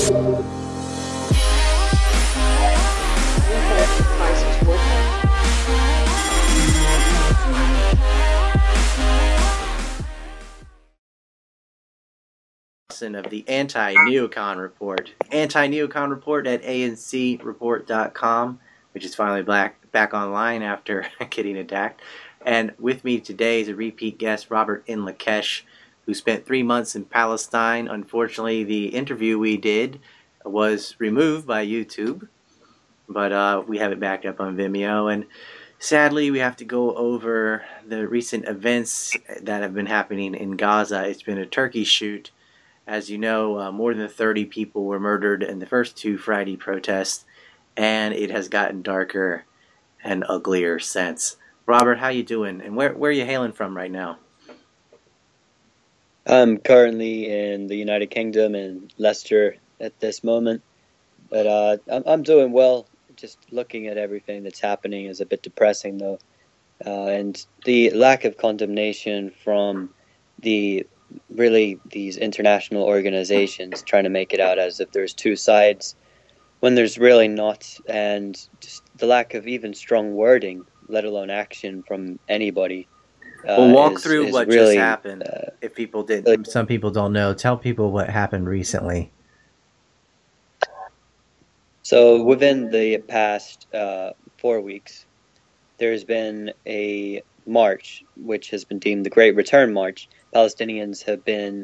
Of the Anti-Neocon Report. Anti-Neocon Report at ancreport.com, which is finally back online after getting attacked. And with me today is a repeat guest, Robert Inlakesh, who spent 3 months in Palestine. Unfortunately, the interview we did was removed by YouTube, but we have it backed up on Vimeo. And sadly, we have to go over the recent events that have been happening in Gaza. It's been a turkey shoot. As you know, more than 30 people were murdered in the first two Friday protests, and it has gotten darker and uglier since. Robert, how you doing? And where are you hailing from right now? I'm currently in the United Kingdom in Leicester at this moment, but I'm doing well. Just looking at everything that's happening is a bit depressing, though, and the lack of condemnation from these international organizations trying to make it out as if there's two sides when there's really not, and just the lack of even strong wording, let alone action from anybody. Well, walk through what really, just happened. If people didn't, some people don't know. Tell people what happened recently. So within the past 4 weeks, there's been a march, which has been deemed the Great Return March. Palestinians have been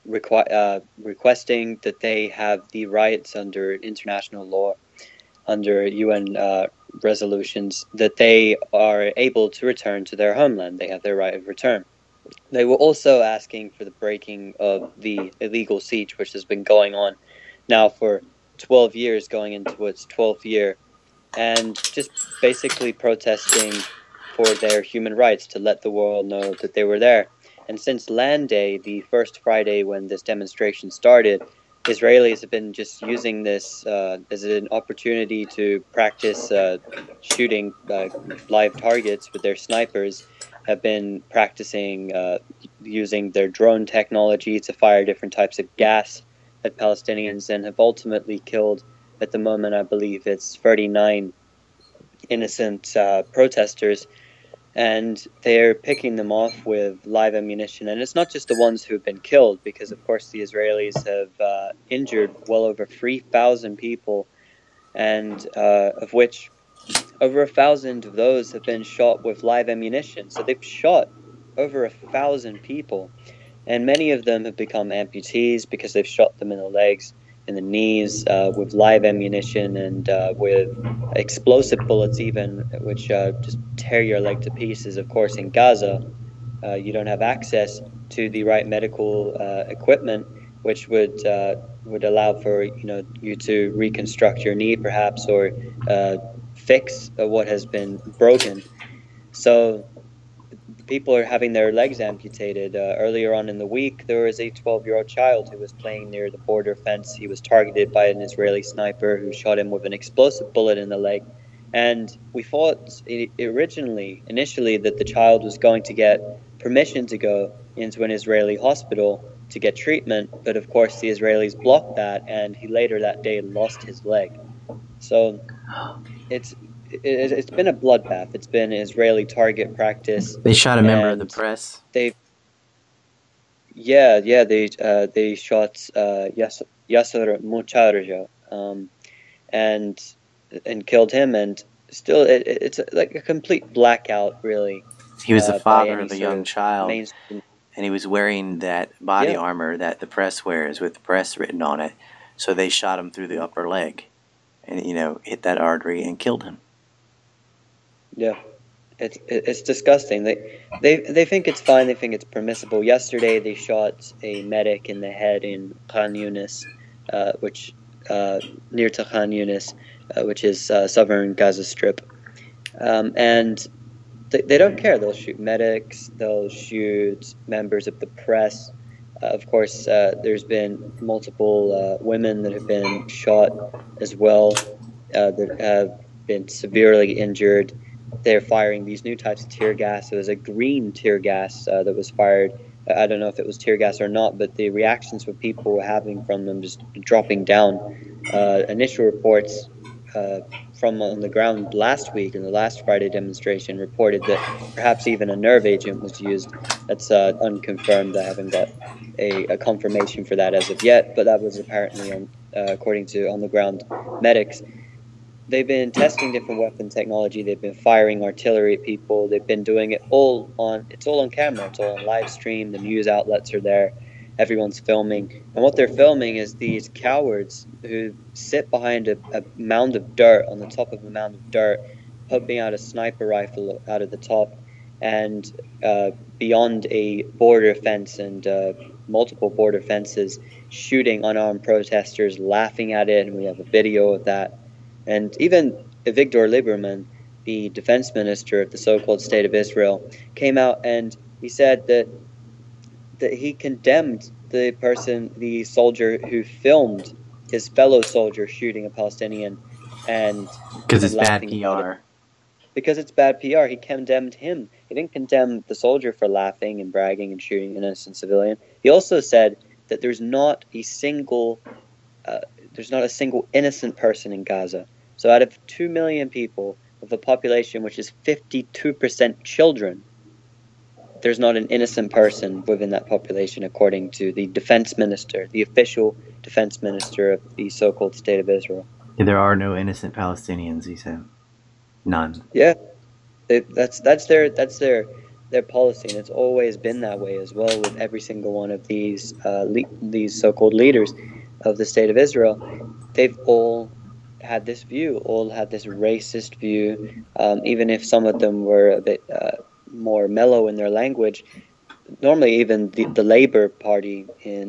requesting that they have the rights under international law, under UN resolutions, that they are able to return to their homeland. They have their right of return. They were also asking for the breaking of the illegal siege, which has been going on now for 12 years, going into its 12th year, and just basically protesting for their human rights, to let the world know that they were there. And since Land Day, the first Friday when this demonstration started, Israelis have been just using this as an opportunity to practice shooting live targets with their snipers, have been practicing using their drone technology to fire different types of gas at Palestinians, and have ultimately killed, at the moment, I believe it's 39 innocent protesters. And they're picking them off with live ammunition. And it's not just the ones who have been killed, because, of course, the Israelis have injured well over 3,000 people, and of which over 1,000 of those have been shot with live ammunition. So they've shot over 1,000 people, and many of them have become amputees because they've shot them in the legs, in the knees, with live ammunition, and with explosive bullets even, which just tear your leg to pieces. Of course, in Gaza, you don't have access to the right medical equipment, which would allow for you to reconstruct your knee, perhaps, or fix what has been broken. So people are having their legs amputated. Earlier on in the week, there was a 12-year-old child who was playing near the border fence. He was targeted by an Israeli sniper who shot him with an explosive bullet in the leg. And we thought initially, that the child was going to get permission to go into an Israeli hospital to get treatment. But of course, the Israelis blocked that, and he later that day lost his leg. So it's been a bloodbath. It's been Israeli target practice. They shot a member of the press. They shot Yasser Mocharja, and killed him. And still, it's like a complete blackout, really. He was the father of a young child, and he was wearing that body armor that the press wears with the press written on it. So they shot him through the upper leg, and hit that artery and killed him. Yeah, it's disgusting. They think it's fine. They think it's permissible. Yesterday, they shot a medic in the head in Khan Yunis, which near to Khan Yunis, which is southern Gaza Strip, and they don't care. They'll shoot medics. They'll shoot members of the press. Of course, there's been multiple women that have been shot as well, that have been severely injured. They're firing these new types of tear gas. It was a green tear gas that was fired I don't know if it was tear gas or not, but the reactions what people were having from them just dropping down. Initial reports from on the ground last week in the last Friday demonstration reported that perhaps even a nerve agent was used. That's unconfirmed. I haven't got a confirmation for that as of yet, but that was apparently on according to on the ground medics. They've been testing different weapon technology. They've been firing artillery at people. They've been doing it all on. It's all on camera. It's all on live stream. The news outlets are there. Everyone's filming, and what they're filming is these cowards who sit behind a mound of dirt on the top of a mound of dirt, pumping out a sniper rifle out of the top, and beyond a border fence and multiple border fences, shooting unarmed protesters, laughing at it, and we have a video of that. And even Avigdor Lieberman, the defense minister of the so-called State of Israel, came out and he said that he condemned the soldier who filmed his fellow soldier shooting a Palestinian, and because it's bad laughing about PR. it. Because it's bad PR. He condemned him. He didn't condemn the soldier for laughing and bragging and shooting an innocent civilian. He also said that there's not a single innocent person in Gaza. So out of 2 million people, of a population which is 52% children, there's not an innocent person within that population, according to the defense minister, the official defense minister of the so-called State of Israel. There are no innocent Palestinians, he said. None. Yeah, that's their policy, and it's always been that way as well with every single one of these so-called leaders of the State of Israel. They've all had this view, all had this racist view, even if some of them were a bit more mellow in their language. Normally, even the Labour Party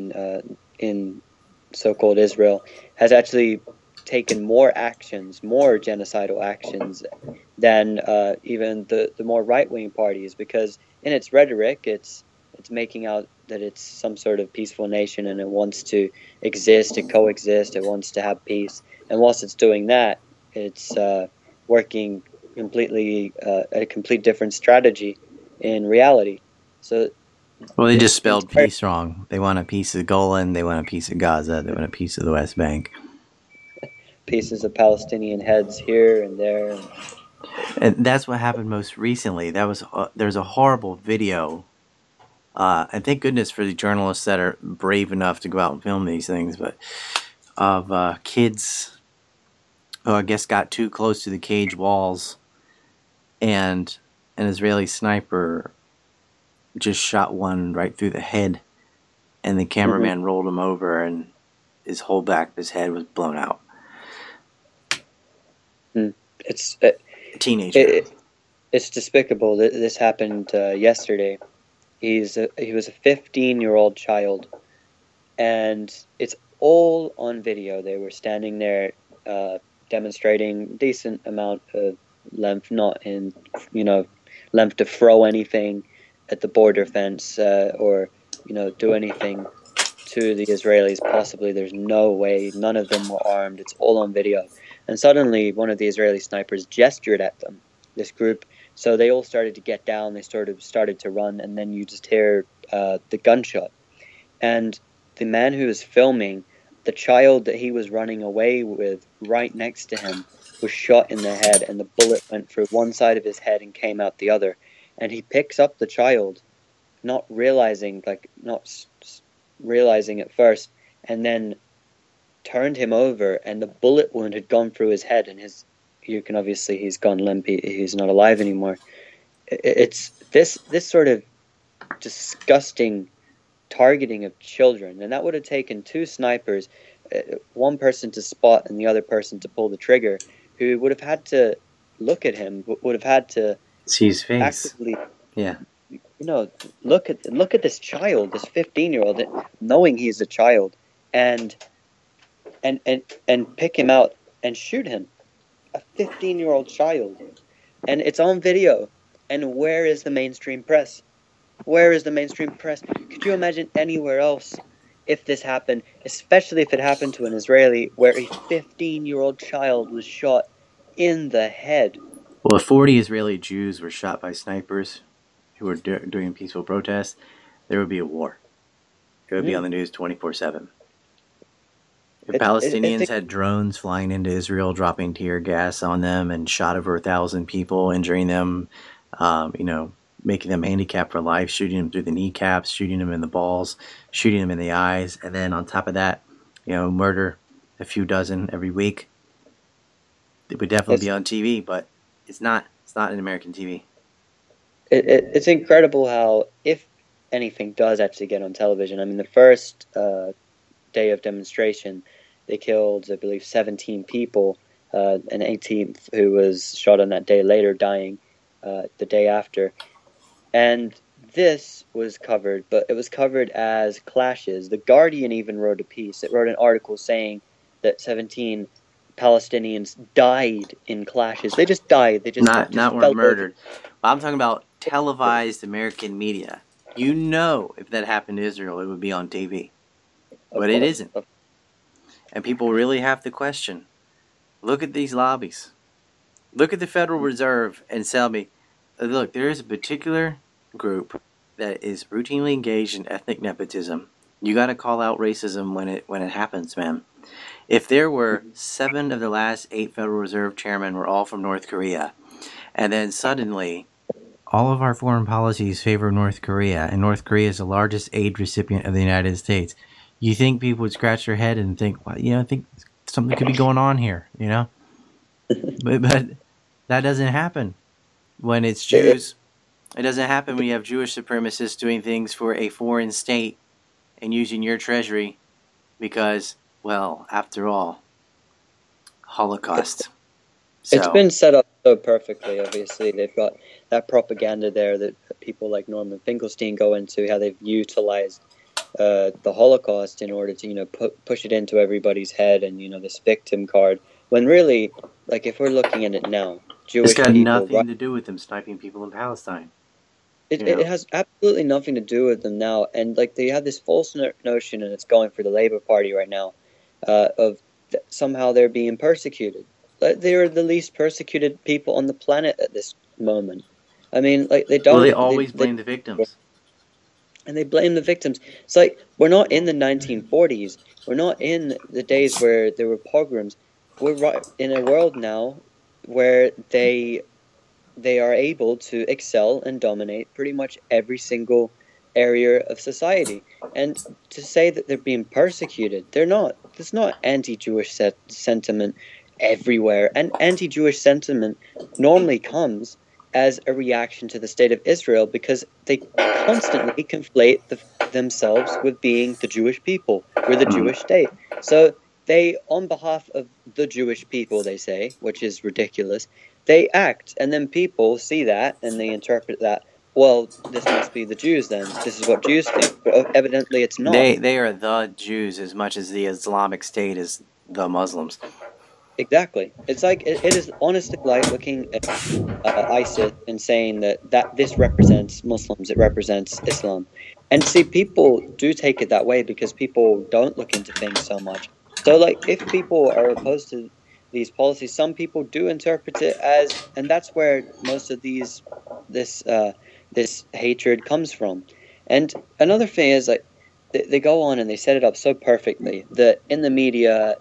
in so-called Israel has actually taken more genocidal actions than even the more right-wing parties, because in its rhetoric, it's making out that it's some sort of peaceful nation and it wants to exist, to coexist, it wants to have peace. And whilst it's doing that, it's working completely a complete different strategy in reality. So, well, they just spelled peace wrong. They want a piece of Golan, they want a piece of Gaza, they want a piece of the West Bank. Pieces of Palestinian heads here and there. And that's what happened most recently. There's a horrible video. And thank goodness for the journalists that are brave enough to go out and film these things, but of kids who I guess got too close to the cage walls, and an Israeli sniper just shot one right through the head, and the cameraman rolled him over, and his whole back of his head was blown out. It's teenager. It's despicable. This happened yesterday. He was a 15-year-old child, and it's all on video. They were standing there demonstrating decent amount of length, not in length to throw anything at the border fence or do anything to the Israelis. Possibly, there's no way. None of them were armed. It's all on video. And suddenly, one of the Israeli snipers gestured at them, this group. So they all started to get down. They started to run, and then you just hear the gunshot. And the man who was filming, the child that he was running away with, right next to him, was shot in the head, and the bullet went through one side of his head and came out the other. And he picks up the child, not realizing at first, and then turned him over, and the bullet wound had gone through his head, and he's gone limp. He's not alive anymore. It's this sort of disgusting targeting of children, and that would have taken two snipers, one person to spot and the other person to pull the trigger, who would have had to look at him, would have had to see his face, actively, look at this child, this 15-year-old, knowing he's a child, and pick him out and shoot him. A 15-year-old child. And it's on video. And where is the mainstream press? Where is the mainstream press? Could you imagine anywhere else if this happened, especially if it happened to an Israeli, where a 15-year-old child was shot in the head? Well, 40 Israeli Jews were shot by snipers who were doing peaceful protests. there would be a war. It would be on the news 24/7. If Palestinians had drones flying into Israel, dropping tear gas on them, and shot over 1,000 people, injuring them, making them handicapped for life, shooting them through the kneecaps, shooting them in the balls, shooting them in the eyes, and then on top of that, murder a few dozen every week. It would definitely be on TV, but it's not. It's not in American TV. It's incredible how, if anything does actually get on television, I mean, the first day of demonstration, they killed, I believe, 17 people, an 18th who was shot on that day later, dying the day after. And this was covered, but it was covered as clashes. The Guardian even wrote a piece. It wrote an article saying that 17 Palestinians died in clashes. They just died. They just not were murdered. I'm talking about televised American media. If that happened to Israel, it would be on TV. But it isn't. And people really have to question. Look at these lobbies. Look at the Federal Reserve and tell me, look, there is a particular group that is routinely engaged in ethnic nepotism. You got to call out racism when it happens, man. If there were 7 of the last 8 Federal Reserve chairmen were all from North Korea, and then suddenly all of our foreign policies favor North Korea, and North Korea is the largest aid recipient of the United States, you think people would scratch their head and think, well, I think something could be going on here, But that doesn't happen when it's Jews. It doesn't happen when you have Jewish supremacists doing things for a foreign state and using your treasury because, well, after all, Holocaust. It's been set up so perfectly, obviously. They've got that propaganda there that people like Norman Finkelstein go into, how they've utilized the Holocaust in order to, push it into everybody's head and, this victim card. When really, like, if we're looking at it now, Jewish people... It's got people, nothing to do with them sniping people in Palestine. It has absolutely nothing to do with them now. And, like, they have this false notion, and it's going for the Labour Party right now, of somehow they're being persecuted. They are the least persecuted people on the planet at this moment. I mean, like, they don't... Well, they always blame the victims. And they blame the victims. It's like, we're not in the 1940s. We're not in the days where there were pogroms. We're right in a world now where they are able to excel and dominate pretty much every single area of society. And to say that they're being persecuted, they're not. There's not anti-Jewish sentiment everywhere. And anti-Jewish sentiment normally comes as a reaction to the state of Israel because they constantly conflate themselves with being the Jewish people. We're the Jewish state. So they, on behalf of the Jewish people, they say, which is ridiculous, they act. And then people see that and they interpret that, well, this must be the Jews then. This is what Jews think. But evidently it's not. They are the Jews as much as the Islamic State is the Muslims. Exactly. It's like, it is honestly like looking at ISIS and saying that this represents Muslims, it represents Islam. And see, people do take it that way because people don't look into things so much. So, like, if people are opposed to these policies, some people do interpret it as, and that's where most of this hatred comes from. And another thing is, like, they go on and they set it up so perfectly that in the media,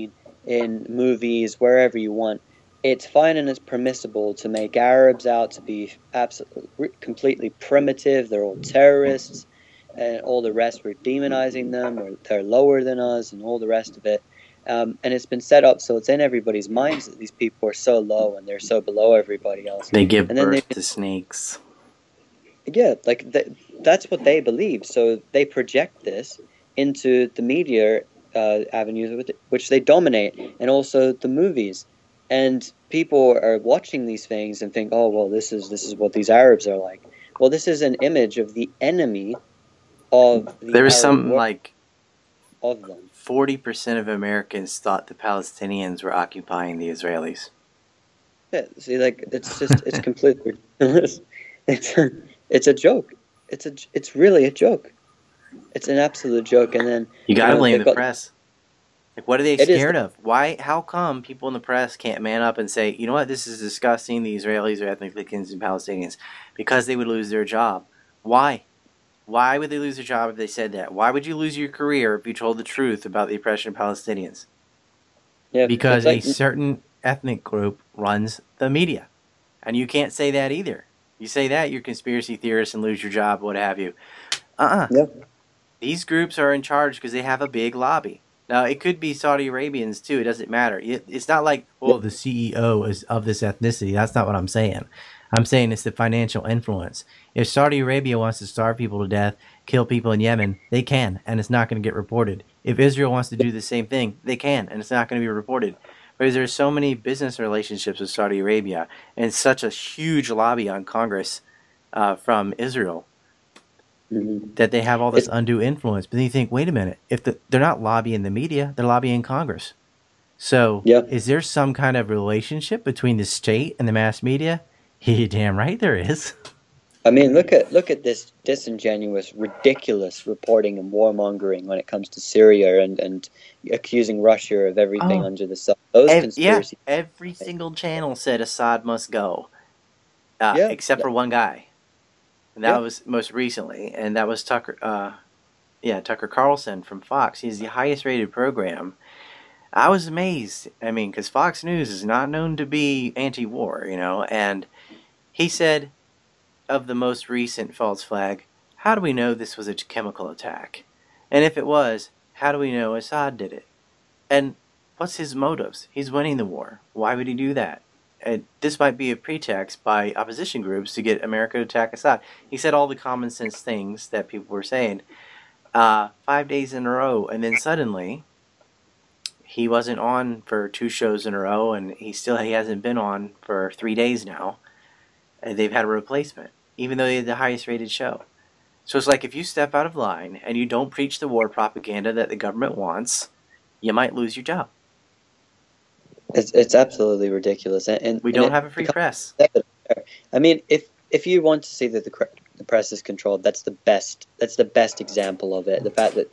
in movies, wherever you want, it's fine and it's permissible to make Arabs out to be absolutely, completely primitive. They're all terrorists, and all the rest, we're demonizing them, or they're lower than us, and all the rest of it. And it's been set up so it's in everybody's minds that these people are so low and they're so below everybody else. They give birth to snakes. Yeah, like that's what they believe. So they project this into the media avenues which they dominate, and also the movies. And people are watching these things and think, oh, well, this is what these Arabs are like. Well, this is an image of the enemy of the There was Arab something world, like of them. 40% of Americans thought the Palestinians were occupying the Israelis. Yeah, see, like, it's completely ridiculous. It's a joke. It's really a joke. It's an absolute joke. And then you gotta blame the press. Like, what are they scared of? Why? How come people in the press can't man up and say, you know what, this is disgusting, the Israelis are ethnically cleansing Palestinians? Because they would lose their job. Why? Why would they lose their job if they said that? Why would you lose your career if you told the truth about the oppression of Palestinians? Yeah, Because it's a like certain ethnic group runs the media. And you can't say that either. You say that, you're a conspiracy theorist and lose your job, what have you. yeah. These groups are in charge because they have a big lobby. Now, it could be Saudi Arabians too. It doesn't matter. It's not like, well, the CEO is of this ethnicity. That's not what I'm saying. I'm saying it's the financial influence. If Saudi Arabia wants to starve people to death, kill people in Yemen, they can, and it's not going to get reported. If Israel wants to do the same thing, they can, and it's not going to be reported. Because there's so many business relationships with Saudi Arabia and such a huge lobby on Congress from Israel that they have all this It's undue influence. But then you think, wait a minute, if they're not lobbying the media, they're lobbying Congress. So yeah. is there some kind of relationship between the state and the mass media? You're damn right there is. I mean, look at this disingenuous, ridiculous reporting and warmongering when it comes to Syria and accusing Russia of everything Oh, under the sun. Those yeah. conspiracy. Every single channel said Assad must go, Yeah, except for one guy, and that yeah. was most recently, and that was Tucker. Tucker Carlson from Fox. He's the highest-rated program. I was amazed. I mean, because Fox News is not known to be anti-war, and he said of the most recent false flag, how do we know this was a chemical attack? And if it was, how do we know Assad did it? And what's his motives? He's winning the war. Why would he do that? And this might be a pretext by opposition groups to get America to attack Assad. He said all the common sense things that people were saying 5 days in a row, and then suddenly he wasn't on for 2 shows in a row, and he hasn't been on for 3 days now. And they've had a replacement, even though they had the highest rated show. So it's like if you step out of line and you don't preach the war propaganda that the government wants, you might lose your job. It's absolutely ridiculous, and We don't it have a free becomes. press. I mean, if you want to see that the press is controlled, that's the best. That's the best example of it. The fact that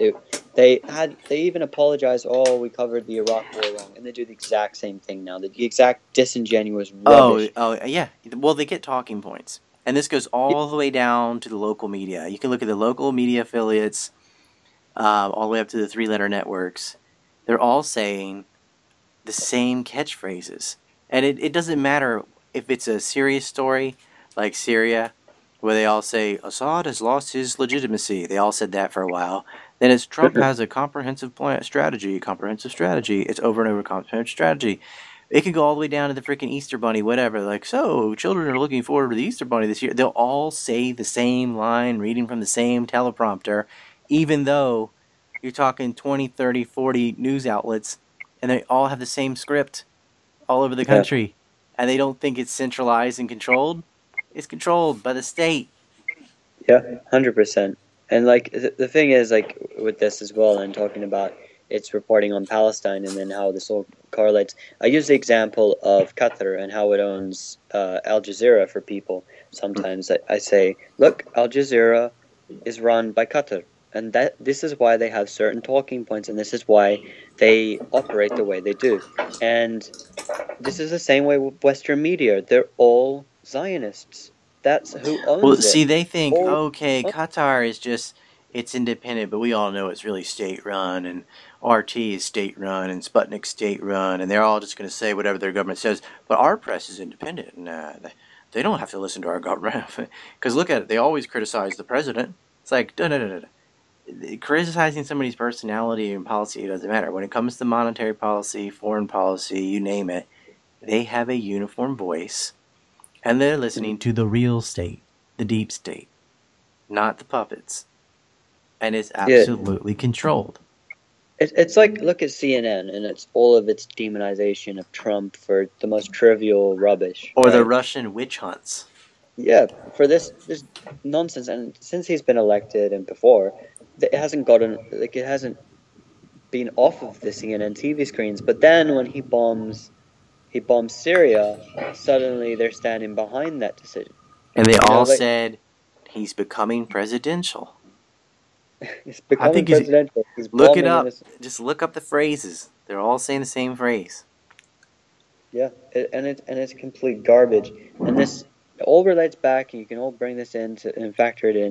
they even apologize. Oh, we covered the Iraq War wrong, and they do the exact same thing now. The exact disingenuous rubbish. Yeah. Well, they get talking points. And this goes all the way down to the local media. You can look at the local media affiliates, all the way up to the 3-letter networks. They're all saying the same catchphrases. And it doesn't matter if it's a serious story like Syria, where they all say, Assad has lost his legitimacy. They all said that for a while. Then it's Trump has a comprehensive strategy. It's over and over comprehensive strategy. It can go all the way down to the freaking Easter Bunny, whatever. Like, so, children are looking forward to the Easter Bunny this year. They'll all say the same line, reading from the same teleprompter, even though you're talking 20, 30, 40 news outlets, and they all have the same script all over the Yeah. country. And they don't think it's centralized and controlled. It's controlled by the state. Yeah, 100%. And like the thing is, like with this as well, and talking about its reporting on Palestine and then how this all correlates. I use the example of Qatar and how it owns Al Jazeera for people. Sometimes I say, look, Al Jazeera is run by Qatar, and that this is why they have certain talking points, and this is why they operate the way they do. And this is the same way with Western media. They're all Zionists. That's who Well, owns see, it. they think, All okay, Qatar is just, it's independent, but we all know it's really state-run, and RT is state-run, and Sputnik's state-run, and they're all just going to say whatever their government says. But our press is independent, and they don't have to listen to our government. Because look at it, they always criticize the president. It's like, criticizing somebody's personality and policy doesn't matter. When it comes to monetary policy, foreign policy, you name it, they have a uniform voice, and they're listening to the real state, the deep state, not the puppets. And it's absolutely controlled. It's like, look at CNN and it's all of its demonization of Trump for the most trivial rubbish. Or the right? Russian witch hunts. Yeah, for this nonsense. And since he's been elected and before, it hasn't been off of the CNN TV screens. But then when he bombs Syria, suddenly they're standing behind that decision. And they all said, he's becoming presidential. He's becoming presidential. He's look it up. Just look up the phrases. They're all saying the same phrase. Yeah, and it's complete garbage. And this all relates back, and you can all bring this in and factor it in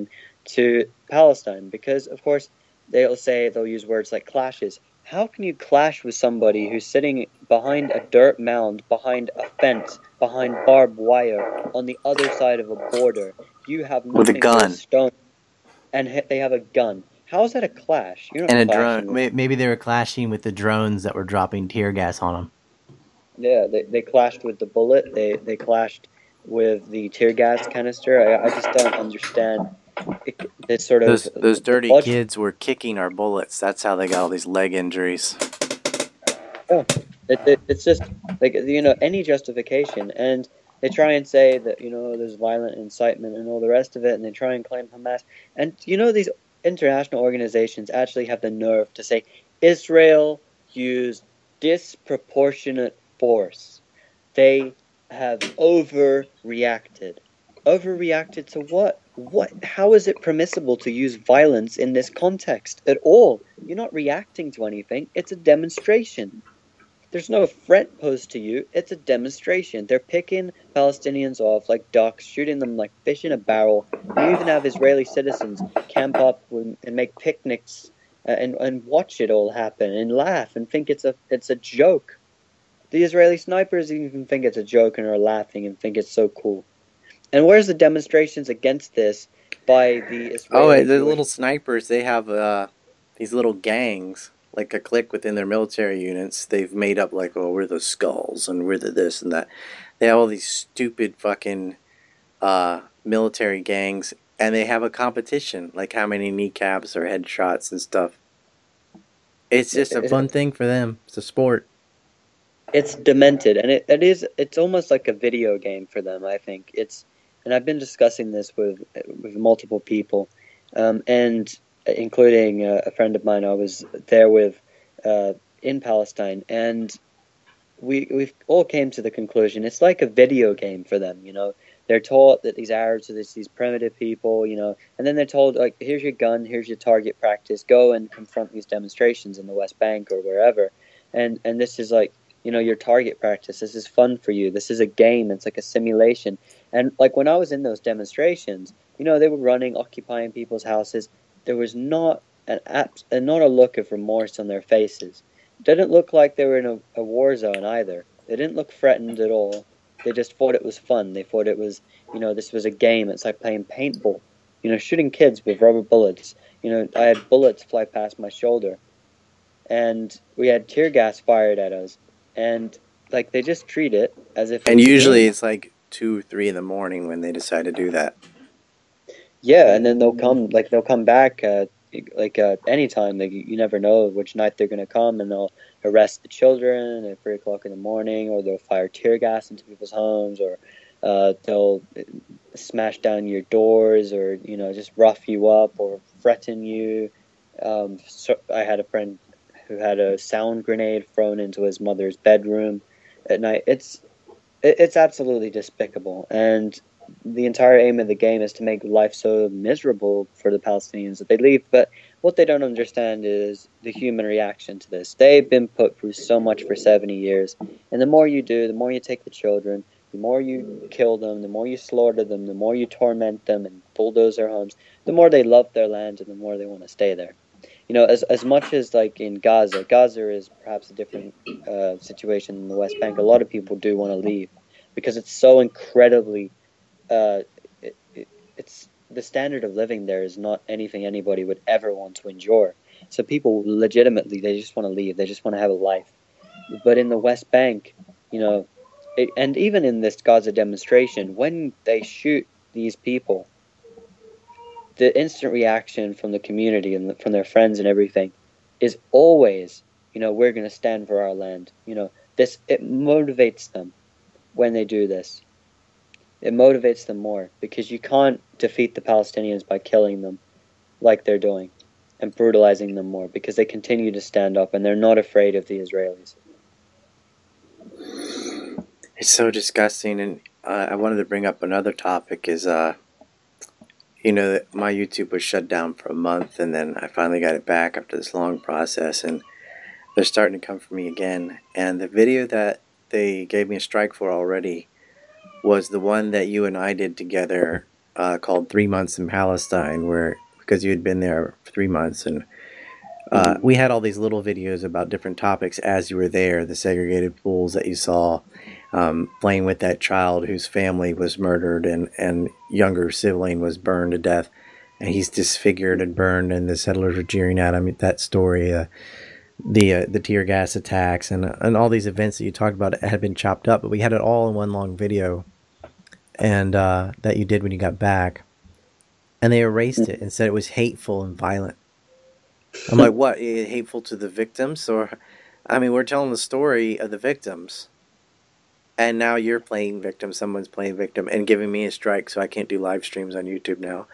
to Palestine, because of course they'll use words like clashes. How can you clash with somebody who's sitting behind a dirt mound, behind a fence, behind barbed wire on the other side of a border? You have With a nothing but a gun stone, and they have a gun. How is that a clash? You're and not a drone. clashing with. Maybe they were clashing with the drones that were dropping tear gas on them. Yeah, they clashed with the bullet. They clashed with the tear gas canister. I just don't understand this sort of Those dirty logic. kids were kicking our bullets. That's how they got all these leg injuries. Yeah, it's just like any justification, and they try and say that there's violent incitement and all the rest of it, and they try and claim Hamas, and these international organizations actually have the nerve to say Israel used disproportionate force. They have overreacted. Overreacted to what? What? How is it permissible to use violence in this context at all? You're not reacting to anything. It's a demonstration. There's no threat posed to you. It's a demonstration. They're picking Palestinians off like ducks, shooting them like fish in a barrel. You even have Israeli citizens camp up and make picnics and watch it all happen and laugh and think it's a joke. The Israeli snipers even think it's a joke and are laughing and think it's so cool. And where's the demonstrations against this by the Israeli The Jewish? little snipers, they have these little gangs, like a clique within their military units. They've made up like, oh, we're the Skulls and we're the this and that. They have all these stupid fucking military gangs, and they have a competition, like how many kneecaps or headshots and stuff. It's just a fun thing for them. It's a sport. It's demented, and it's almost like a video game for them. I think and I've been discussing this with multiple people, and including a friend of mine I was there with in Palestine, and we've all came to the conclusion it's like a video game for them. They're taught that these Arabs are these primitive people, and then they're told, like, here's your gun, here's your target practice, go and confront these demonstrations in the West Bank or wherever, and this is like, your target practice. This is fun for you. This is a game. It's like a simulation. And like when I was in those demonstrations, they were running, occupying people's houses. There was not not a look of remorse on their faces. It didn't look like they were in a war zone either. They didn't look threatened at all. They just thought it was fun. They thought it was, this was a game. It's like playing paintball, shooting kids with rubber bullets. I had bullets fly past my shoulder, and we had tear gas fired at us. And like they just treat it as if. And usually it's like 2, 3 in the morning when they decide to do that. Yeah, and then they'll come back anytime. You never know which night they're gonna come, and they'll arrest the children at 3 o'clock in the morning, or they'll fire tear gas into people's homes, or they'll smash down your doors, or just rough you up or threaten you. So I had a friend who had a sound grenade thrown into his mother's bedroom at night. It's absolutely despicable, and the entire aim of the game is to make life so miserable for the Palestinians that they leave. But what they don't understand is the human reaction to this. They've been put through so much for 70 years, and the more you do, the more you take the children, the more you kill them, the more you slaughter them, the more you torment them and bulldoze their homes, the more they love their land and the more they want to stay there. As much as like in Gaza is perhaps a different situation in the West Bank. A lot of people do want to leave because it's so incredibly. It's the standard of living there is not anything anybody would ever want to endure. So people legitimately, they just want to leave. They just want to have a life. But in the West Bank, and even in this Gaza demonstration, when they shoot these people, the instant reaction from the community and from their friends and everything is always, we're going to stand for our land. It motivates them when they do this. It motivates them more because you can't defeat the Palestinians by killing them like they're doing and brutalizing them more, because they continue to stand up and they're not afraid of the Israelis. It's so disgusting, and I wanted to bring up another topic is my YouTube was shut down for a month, and then I finally got it back after this long process, and they're starting to come for me again. And the video that they gave me a strike for already was the one that you and I did together called 3 Months in Palestine, where because you had been there for 3 months, and Mm. we had all these little videos about different topics as you were there, the segregated pools that you saw, playing with that child whose family was murdered and younger sibling was burned to death, and he's disfigured and burned, and the settlers are jeering at him. That story, the tear gas attacks, and all these events that you talked about had been chopped up, but we had it all in one long video, and that you did when you got back, and they erased it and said it was hateful and violent. I'm like, what? Hateful to the victims? Or, I mean, we're telling the story of the victims. And now you're playing victim. Someone's playing victim and giving me a strike, so I can't do live streams on YouTube now.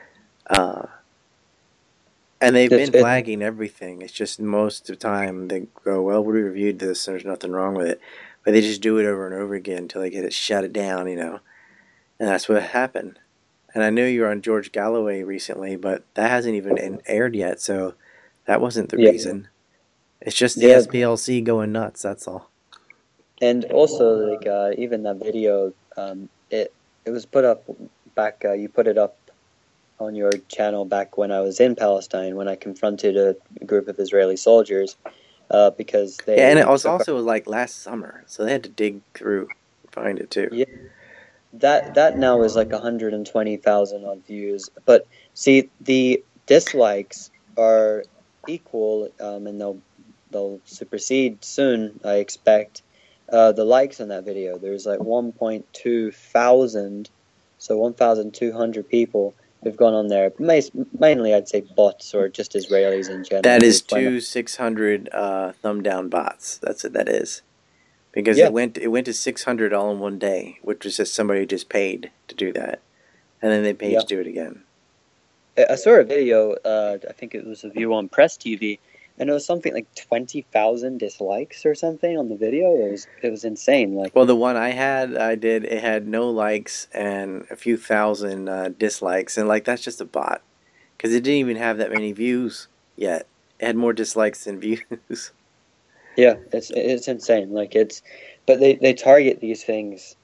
And they've been flagging everything. It's just most of the time they go, well, we reviewed this and there's nothing wrong with it. But they just do it over and over again until they get it shut it down, you know. And that's what happened. And I knew you were on George Galloway recently, but that hasn't even aired yet, so that wasn't the reason. It's just the SPLC going nuts, that's all. And also, like, even that video, it was put up back, you put it up on your channel back when I was in Palestine, when I confronted a group of Israeli soldiers, because they... Yeah, and it was also like last summer, so they had to dig through to find it too. Yeah. That now is like 120,000 odd views. But see, the dislikes are equal, and they'll supersede soon, I expect, the likes on that video. There's like 1.2 thousand, so 1,200 people who've gone on there. Mainly, I'd say bots or just Israelis in general. That is 600 thumb down bots. That's what that is. Because it went to 600 all in one day, which was just somebody just paid to do that, and then they paid to do it again. I saw a video. I think it was a view on Press TV, and it was something like 20,000 dislikes or something on the video. It was insane. Like, well, the one I did, it had no likes and a few thousand dislikes, and like that's just a bot, because it didn't even have that many views yet. It had more dislikes than views. Yeah, it's insane. Like, but they target these things,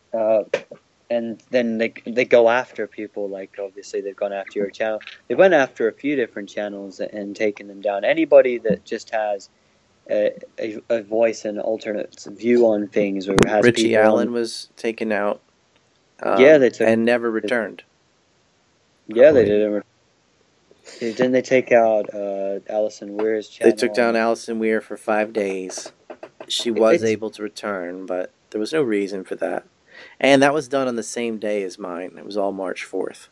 and then they go after people. Like, obviously they've gone after your channel. They went after a few different channels and taken them down. Anybody that just has a voice and alternate view on things, or has Richie Allen was taken out. They took, and never returned. Yeah, they did. Didn't they take out Alison Weir's channel? They took down Alison Weir for 5 days. She was able to return, but there was no reason for that. And that was done on the same day as mine. It was all March 4th.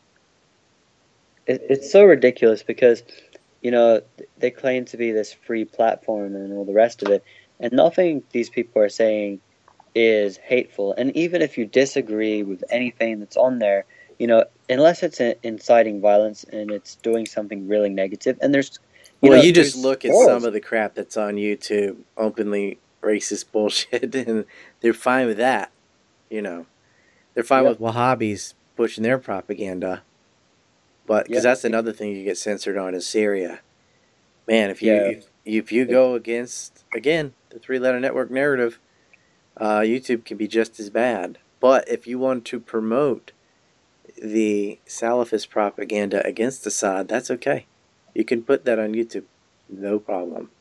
It's so ridiculous because, you know, they claim to be this free platform and all the rest of it, and nothing these people are saying is hateful. And even if you disagree with anything that's on there, you know, unless it's inciting violence and it's doing something really negative, and there's... You just look at some of the crap that's on YouTube, openly racist bullshit, and they're fine with that, you know. They're fine with Wahhabis pushing their propaganda. But, because that's another thing you get censored on is Syria. Man, if you go against, again, the three-letter network narrative, YouTube can be just as bad. But if you want to promote the Salafist propaganda against Assad, that's okay. You can put that on YouTube, no problem.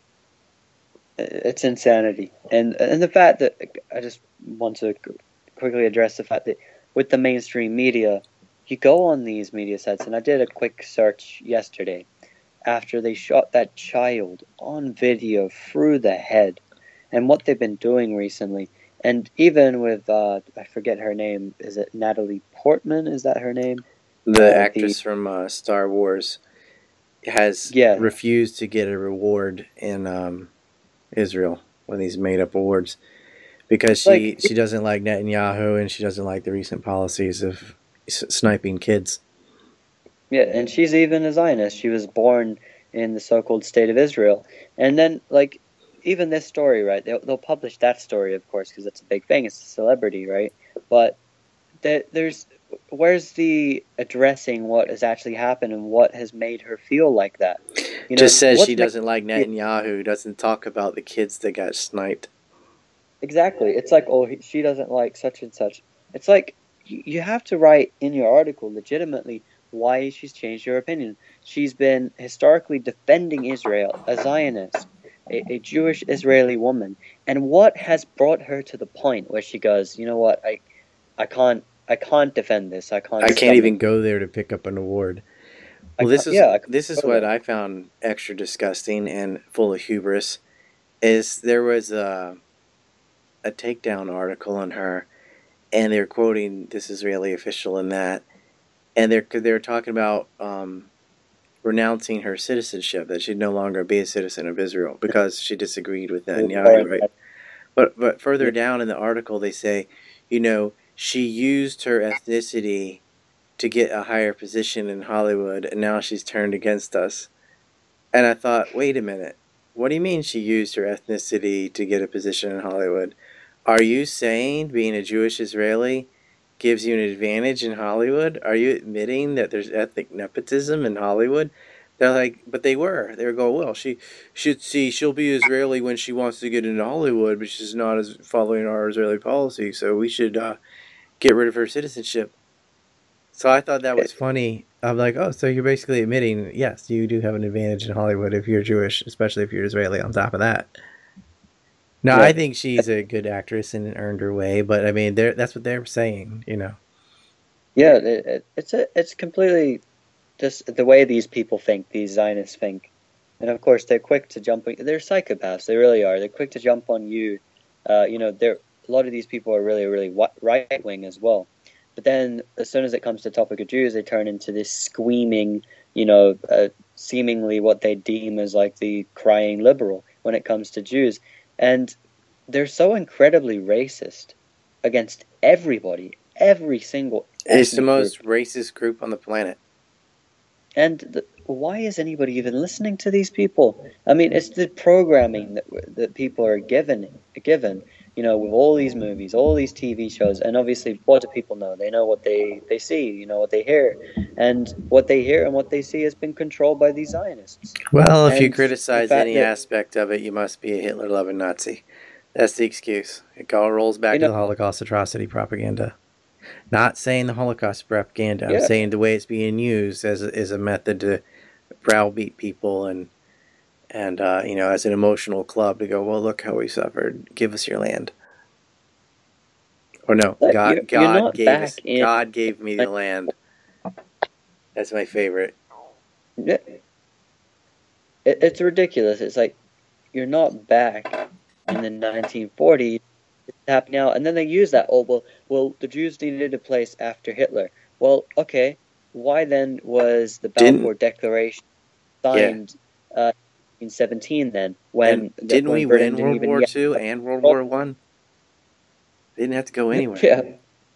It's insanity, and the fact that I just want to quickly address the fact that with the mainstream media, you go on these media sites, and I did a quick search yesterday after they shot that child on video through the head, and what they've been doing recently. And even with, I forget her name, is it Natalie Portman? Is that her name? The actress from Star Wars has refused to get a reward in Israel, one of these made-up awards, because she doesn't like Netanyahu, and she doesn't like the recent policies of sniping kids. Yeah, and she's even a Zionist. She was born in the so-called State of Israel. And then, like... even this story, right? They'll publish that story, of course, because it's a big thing. It's a celebrity, right? But where's the addressing what has actually happened and what has made her feel like that? You know, just says she doesn't like Netanyahu. Doesn't talk about the kids that got sniped. Exactly. It's like, oh, she doesn't like such and such. It's like, you have to write in your article legitimately why she's changed her opinion. She's been historically defending Israel, a Zionist, a Jewish Israeli woman, and what has brought her to the point where she goes, you know what, I can't defend this. I can't I can't stomach. even go there to pick up an award. I Well, can't, yeah, I can't this is go what there. I found extra disgusting and full of hubris. Is there was a takedown article on her, and they're quoting this Israeli official in that, and they're talking about renouncing her citizenship, that she'd no longer be a citizen of Israel because she disagreed with Netanyahu, right? But further Yeah, down in the article, they say, she used her ethnicity to get a higher position in Hollywood, and now she's turned against us. And I thought, wait a minute, what do you mean she used her ethnicity to get a position in Hollywood? Are you saying being a Jewish Israeli gives you an advantage in Hollywood? Are you admitting that there's ethnic nepotism in Hollywood? They're like, but they were. They were going, well, she should see she'll be Israeli when she wants to get into Hollywood, but she's not as following our Israeli policy, so we should get rid of her citizenship. So I thought that was funny. I'm like, oh, so you're basically admitting, yes, you do have an advantage in Hollywood if you're Jewish, especially if you're Israeli on top of that. No, I right. think she's a good actress and earned her way, but I mean, that's what they're saying. Yeah, it's completely just the way these people think, these Zionists think, and of course they're quick to jump. They're psychopaths. They really are. They're quick to jump on you. They're a lot of these people are really, really right wing as well. But then, as soon as it comes to the topic of Jews, they turn into this screaming, seemingly what they deem as like the crying liberal when it comes to Jews, and they're so incredibly racist against everybody, every single It's the ethnic group. most racist group on the planet. And why is anybody even listening to these people? I mean, it's the programming that people are given, with all these movies, all these TV shows, and obviously, what do people know? They know what they see, what they hear, and what they hear and what they see has been controlled by these Zionists. Well, if you And the criticize fact any that aspect of it, you must be a Hitler-loving Nazi. That's the excuse. It all rolls back you to know, the Holocaust atrocity propaganda. Not saying the Holocaust propaganda. I'm yeah, saying the way it's being used as a method to browbeat people and as an emotional club to go, well, look how we suffered. Give us your land. Or no, but God you're God not gave back us. in. God gave me the land. That's my favorite. It's ridiculous. It's like you're not back in the 1940s. It's happening now, and then they use that. Oh well, the Jews needed a place after Hitler. Well, okay, why then was the Didn't Balfour Declaration yeah? signed in 17 then And didn't when we Britain win didn't World even War yet Two and World War One? They didn't have to go anywhere. yeah.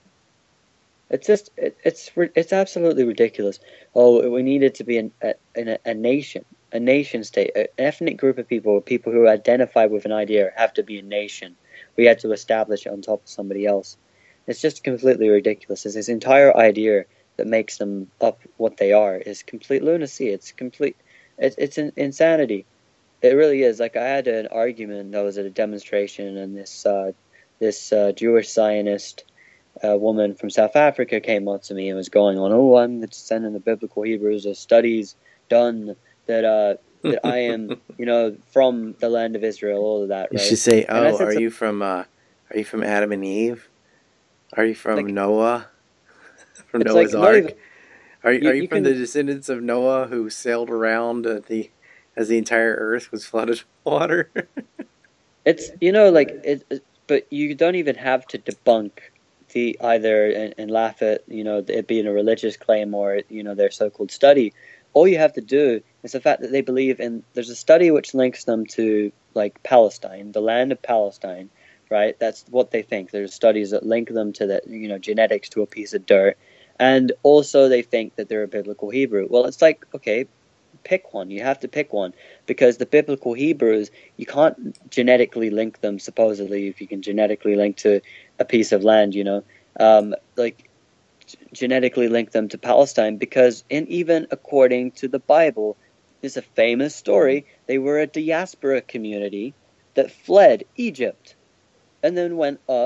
It's just it's absolutely ridiculous. Oh, we needed to be a nation, a nation state, an ethnic group of people who identify with an idea have to be a nation. We had to establish it on top of somebody else. It's just completely ridiculous. It's this entire idea that makes them up what they are is complete lunacy. It's complete. It's an insanity. It really is. Like I had an argument that was at a demonstration, and this Jewish Zionist woman from South Africa came up to me and was going on, "Oh, I'm the descendant of biblical Hebrews. There's studies done that I am, from the land of Israel." All of that, You right? should say, And I "Oh, said something are you from Adam and Eve? Are you from like, Noah? From it's like Noah's not even Ark? Are you you from the can. descendants of Noah who sailed around as the entire earth was flooded with water?" It's like but you don't even have to debunk the either and laugh at it being a religious claim or their so-called study. All you have to do is the fact that they believe in. There's a study which links them to like Palestine, the land of Palestine, right? That's what they think. There's studies that link them to the genetics to a piece of dirt, and also they think that they're a biblical Hebrew. Well, it's like, okay, pick one. You have to pick one because the biblical Hebrews, you can't genetically link them. Supposedly, if you can genetically link to a piece of land, like genetically link them to Palestine, because even according to the Bible, there's a famous story. They were a diaspora community that fled Egypt and then went up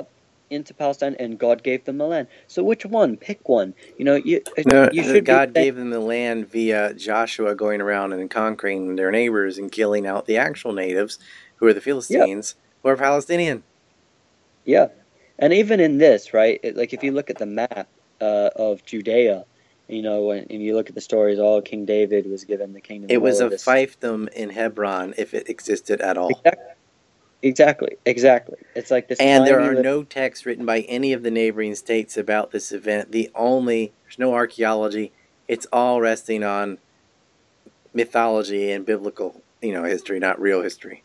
into Palestine, and God gave them the land. So which one? Pick one. You should be God saying, gave them the land via Joshua going around and conquering their neighbors and killing out the actual natives, who are the yeah, Philistines, who are Palestinian. yeah. And even in this, right? Like if you look at the map of Judea, and you look at the stories, King David was given the kingdom It and was all a of this. fiefdom in Hebron, if it existed at all. Exactly. It's like this And there tiny are little. no texts written by any of the neighboring states about this event. There's no archaeology. It's all resting on mythology and biblical, history, not real history.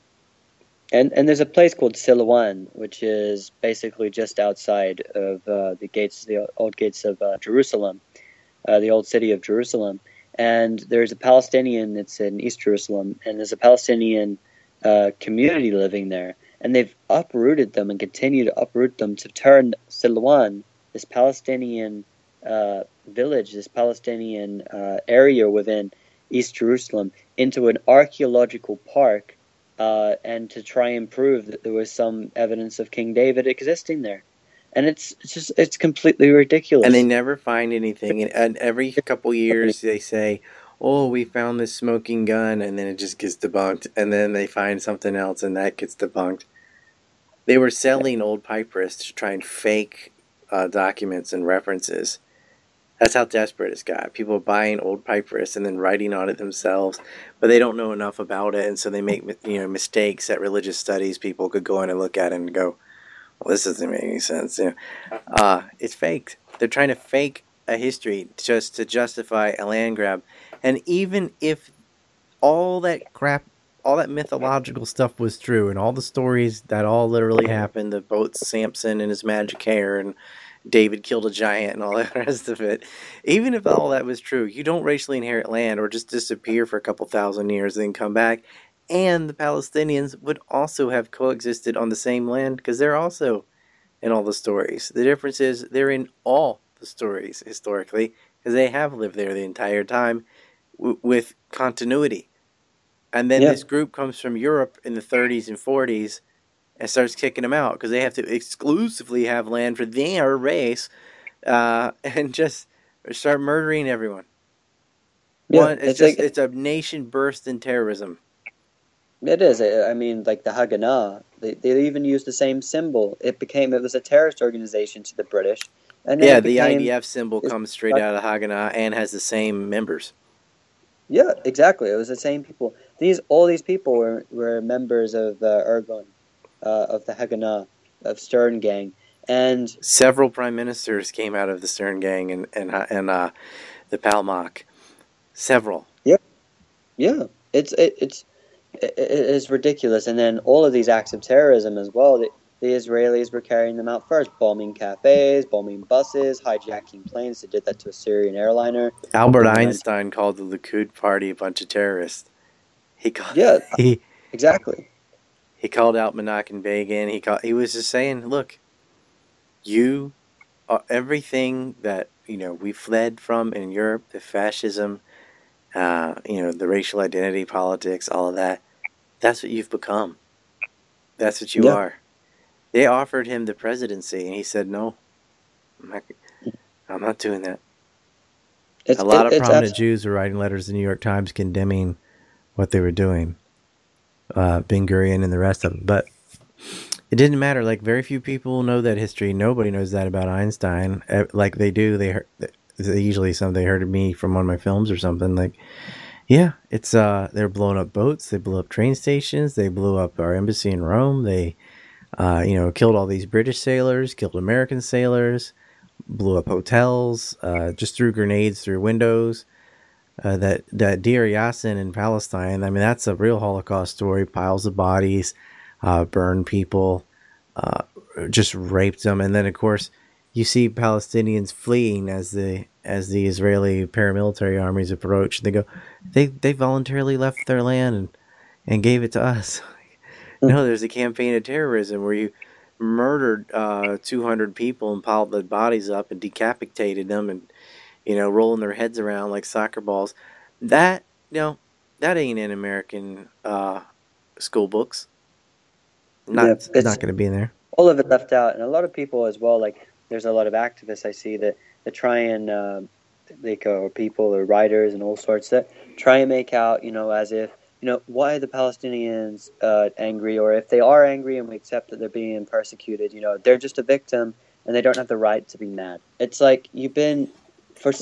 And there's a place called Siloam, which is basically just outside of the old gates of Jerusalem, the old city of Jerusalem. And there's a Palestinian that's in East Jerusalem, and there's a Palestinian community living there. And they've uprooted them and continue to uproot them to turn Siloam, this Palestinian village, this Palestinian area within East Jerusalem, into an archaeological park, and to try and prove that there was some evidence of King David existing there. And it's completely ridiculous. And they never find anything. And every couple years they say, "Oh, we found this smoking gun," and then it just gets debunked. And then they find something else, and that gets debunked. They were selling old papyrus to try and fake documents and references. That's how desperate it's got. People buying old papyrus and then writing on it themselves, but they don't know enough about it, and so they make mistakes that religious studies people could go in and look at and go, "Well, this doesn't make any sense." It's faked. They're trying to fake a history just to justify a land grab, and even if all that crap, all that mythological stuff was true, and all the stories that all literally happened, the boat Samson and his magic hair, and David killed a giant and all the rest of it. Even if all that was true, you don't racially inherit land or just disappear for a couple thousand years and then come back. And the Palestinians would also have coexisted on the same land because they're also in all the stories. The difference is they're in all the stories historically because they have lived there the entire time with continuity. And then this group comes from Europe in the 30s and 40s and starts kicking them out because they have to exclusively have land for their race, and just start murdering everyone. It's a nation burst in terrorism. It is. I mean, like the Haganah, they even used the same symbol. It was a terrorist organization to the British, and then the IDF symbol comes straight out of the Haganah and has the same members. Yeah, exactly. It was the same people. All these people were members of Irgun, of the Haganah, of Stern Gang, and several prime ministers came out of the Stern Gang and the Palmach. Several. Yeah. It is ridiculous. And then all of these acts of terrorism as well. The Israelis were carrying them out first, bombing cafes, bombing buses, hijacking planes. They did that to a Syrian airliner. Albert Einstein called the Likud party a bunch of terrorists. Exactly. He called out Menachem Begin. He was just saying, look, you are everything that we fled from in Europe, the fascism, the racial identity politics, all of that. That's what you've become. That's what you are. They offered him the presidency, and he said, "No, I'm not doing that." A lot of prominent Jews were writing letters to the New York Times condemning what they were doing, Ben Gurion and the rest of them. But it didn't matter. Like, very few people know that history. Nobody knows that about Einstein. Like they do. They usually they heard of me from one of my films or something. Like, yeah, it's they're blowing up boats. They blew up train stations. They blew up our embassy in Rome. They killed all these British sailors, killed American sailors, blew up hotels, just threw grenades through windows. That Deir Yassin in Palestine, I mean, that's a real Holocaust story. Piles of bodies, burned people, just raped them. And then, of course, you see Palestinians fleeing as the Israeli paramilitary armies approach. They go, they voluntarily left their land and gave it to us. No, there's a campaign of terrorism where you murdered 200 people and piled the bodies up and decapitated them and rolling their heads around like soccer balls. That that ain't in American school books. Not going to be in there. all of it left out, and a lot of people as well. Like there's a lot of activists I see that try and or people or writers and all sorts that try and make out, as if why are the Palestinians angry, or if they are angry and we accept that they're being persecuted, they're just a victim and they don't have the right to be mad. It's like you've been for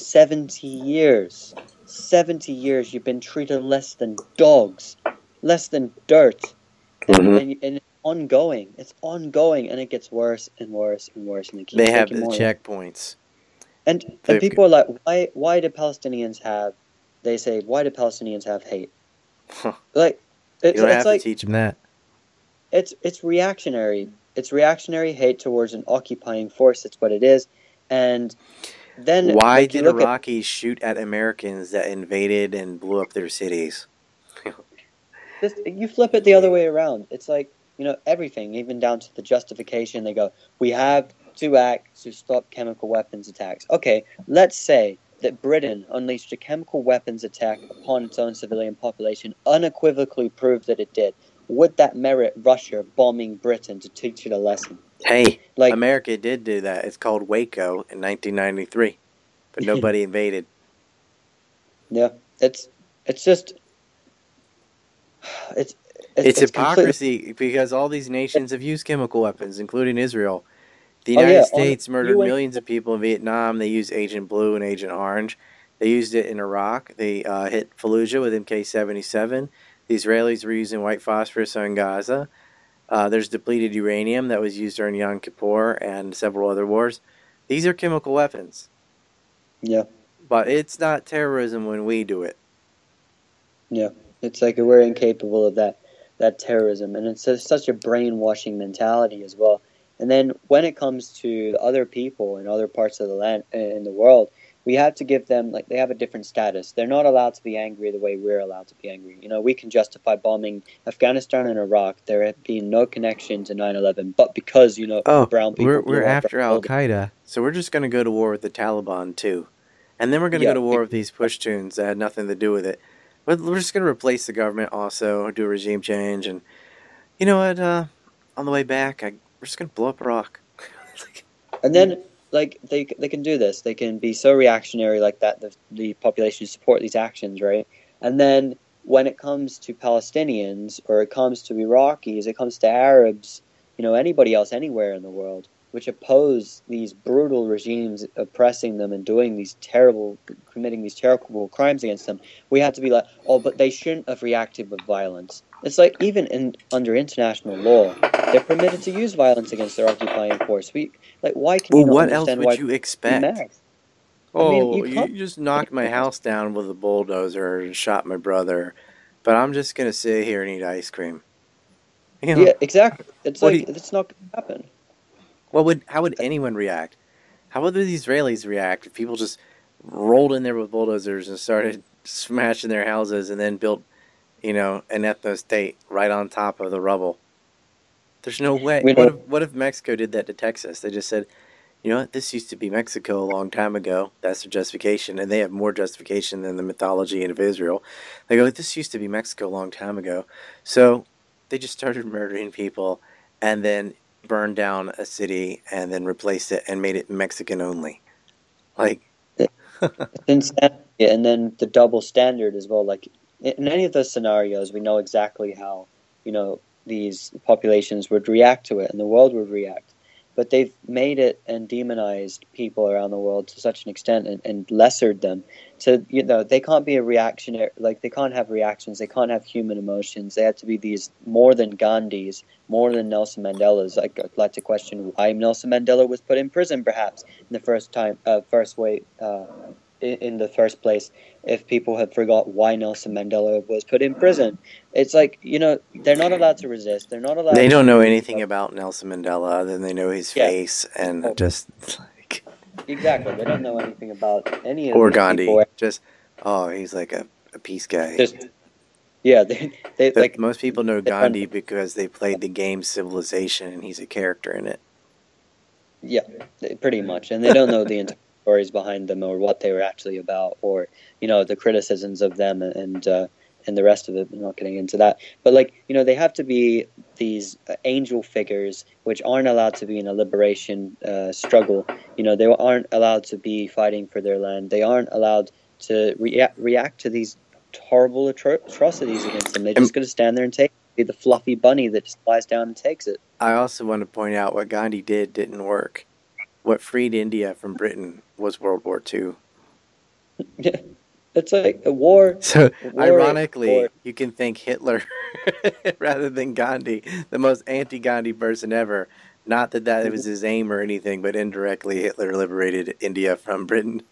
70 years you've been treated less than dogs, less than dirt, and it's ongoing. It's ongoing, and it gets worse and worse and worse, and they keep They have taking the more. checkpoints. And people are like, why do Palestinians have? They say, why do Palestinians have hate? Like, you don't have to teach them that. It's reactionary. It's reactionary hate towards an occupying force. That's what it is. And then why did Iraqis shoot at Americans that invaded and blew up their cities? You flip it the other way around. It's like, everything, even down to the justification. They go, we have to act to stop chemical weapons attacks. Okay, let's say that Britain unleashed a chemical weapons attack upon its own civilian population, unequivocally proved that it did. Would that merit Russia bombing Britain to teach it a lesson? Hey, America did do that. It's called Waco in 1993, but nobody invaded. Yeah, it's just it's hypocrisy because all these nations have used chemical weapons, including Israel. The United States murdered millions of people in Vietnam. They used Agent Blue and Agent Orange. They used it in Iraq. They hit Fallujah with MK-77. The Israelis were using white phosphorus in Gaza. There's depleted uranium that was used during Yom Kippur and several other wars. These are chemical weapons. Yeah. But it's not terrorism when we do it. Yeah. It's like we're incapable of that terrorism. And it's such a brainwashing mentality as well. And then when it comes to other people in other parts of the land, in the world, we have to give them, they have a different status. They're not allowed to be angry the way we're allowed to be angry. We can justify bombing Afghanistan and Iraq. There have been no connection to 9/11, but because, brown people... we're after Al-Qaeda, so we're just going to go to war with the Taliban, too. And then we're going to go to war with these Pashtuns that had nothing to do with it. But we're just going to replace the government also, do a regime change, and you know what, on the way back, we're just going to blow up Iraq. And then... they can do this. They can be so reactionary like that. The population support these actions, right? And then when it comes to Palestinians or it comes to Iraqis, it comes to Arabs, anybody else anywhere in the world, which oppose these brutal regimes oppressing them and committing these terrible crimes against them, we have to be like, oh, but they shouldn't have reacted with violence. It's like even under international law, they're permitted to use violence against their occupying force. Why can you not what understand else would you expect? You just knocked my house down with a bulldozer and shot my brother, but I'm just gonna sit here and eat ice cream. Yeah, exactly. It's it's not gonna happen. How would anyone react? How would the Israelis react if people just rolled in there with bulldozers and started smashing their houses and then built, an ethno-state right on top of the rubble? There's no way. What if Mexico did that to Texas? They just said, you know what, this used to be Mexico a long time ago. That's their justification, and they have more justification than the mythology of Israel. They go, this used to be Mexico a long time ago. So they just started murdering people and then burned down a city and then replaced it and made it Mexican only. Insanity, and then the double standard as well. In any of those scenarios, we know exactly how, these populations would react to it and the world would react. But they've made it and demonized people around the world to such an extent and lessered them. So, they can't be a reactionary, they can't have reactions, they can't have human emotions. They have to be these more than Gandhis, more than Nelson Mandela's. I'd like to question why Nelson Mandela was put in prison, perhaps, in the in the first place, if people have forgot why Nelson Mandela was put in prison. It's they're not allowed to resist. They're not allowed. They don't know anything about Nelson Mandela other than they know his face and just exactly. They don't know anything about any of or these Gandhi. People. Just he's like a peace guy. Most people know Gandhi because they played the game Civilization and he's a character in it. Yeah, pretty much, and they don't know the entire stories behind them or what they were actually about, or the criticisms of them and and the rest of it. I'm not getting into that, but like, they have to be these angel figures which aren't allowed to be in a liberation struggle. They aren't allowed to be fighting for their land. They aren't allowed to react to these horrible atrocities against them. They're just going to stand there and be the fluffy bunny that just lies down and takes it. I also want to point out what Gandhi didn't work. What freed India from Britain was World War II. It's like a war. So, ironically, you can thank Hitler rather than Gandhi, the most anti-Gandhi person ever. Not that was his aim or anything, but indirectly Hitler liberated India from Britain.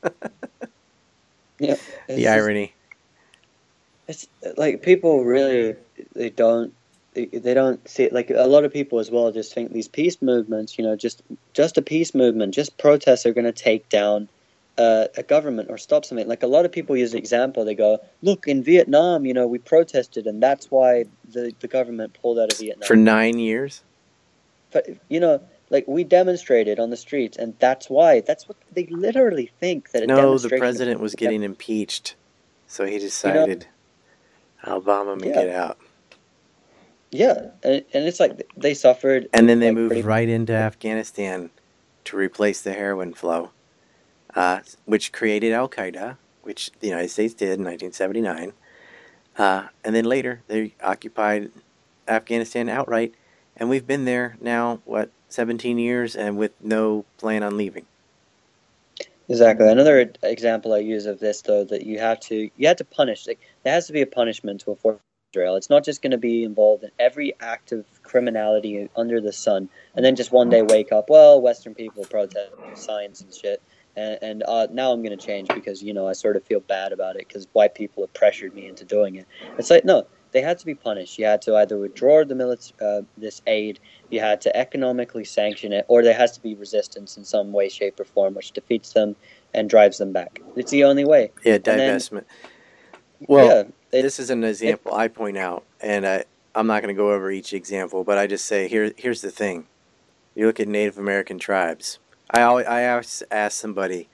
Yeah, the irony. It's like people really they don't see it. Like a lot of people as well just think these peace movements, just a peace movement, just protests are going to take down a government or stop something. Like a lot of people use the example, they go, look, in Vietnam, we protested and that's why the government pulled out of Vietnam. For 9 years? But, like we demonstrated on the streets and that's why. That's what they literally think that a demonstration... No, the president was getting impeached. So he decided, I'll bomb him and get out. Yeah, and it's like they suffered... And then they moved right into Afghanistan to replace the heroin flow. Which created Al-Qaeda, which the United States did in 1979. And then later, they occupied Afghanistan outright. And we've been there now, 17 years, and with no plan on leaving. Exactly. Another example I use of this, though, that you have to punish. Like, there has to be a punishment to enforce Israel. It's not just going to be involved in every act of criminality under the sun, and then just one day wake up, well, Western people protest science and shit. And now I'm going to change because, I sort of feel bad about it because white people have pressured me into doing it. It's like, no, they had to be punished. You had to either withdraw this aid, you had to economically sanction it, or there has to be resistance in some way, shape, or form, which defeats them and drives them back. It's the only way. Yeah, divestment. This is an example I point out, and I'm not going to go over each example, but I just say, here's the thing. You look at Native American tribes. I always ask somebody,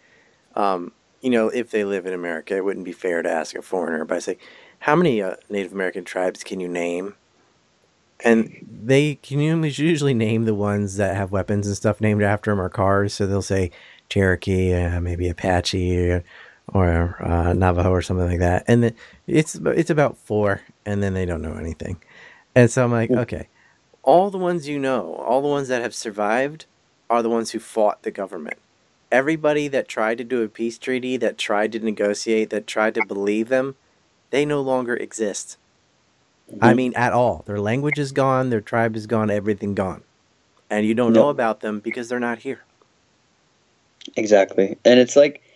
if they live in America. It wouldn't be fair to ask a foreigner, but I say, how many Native American tribes can you name? And they can usually name the ones that have weapons and stuff named after them or cars. So they'll say Cherokee, maybe Apache, or Navajo or something like that. And it's about 4, and then they don't know anything. And so I'm like, okay, all the ones all the ones that have survived, are the ones who fought the government. Everybody that tried to do a peace treaty, that tried to negotiate, that tried to believe them, they no longer exist. Mm-hmm. I mean, at all. Their language is gone, their tribe is gone, everything gone. And you don't know about them because they're not here. Exactly. And it's like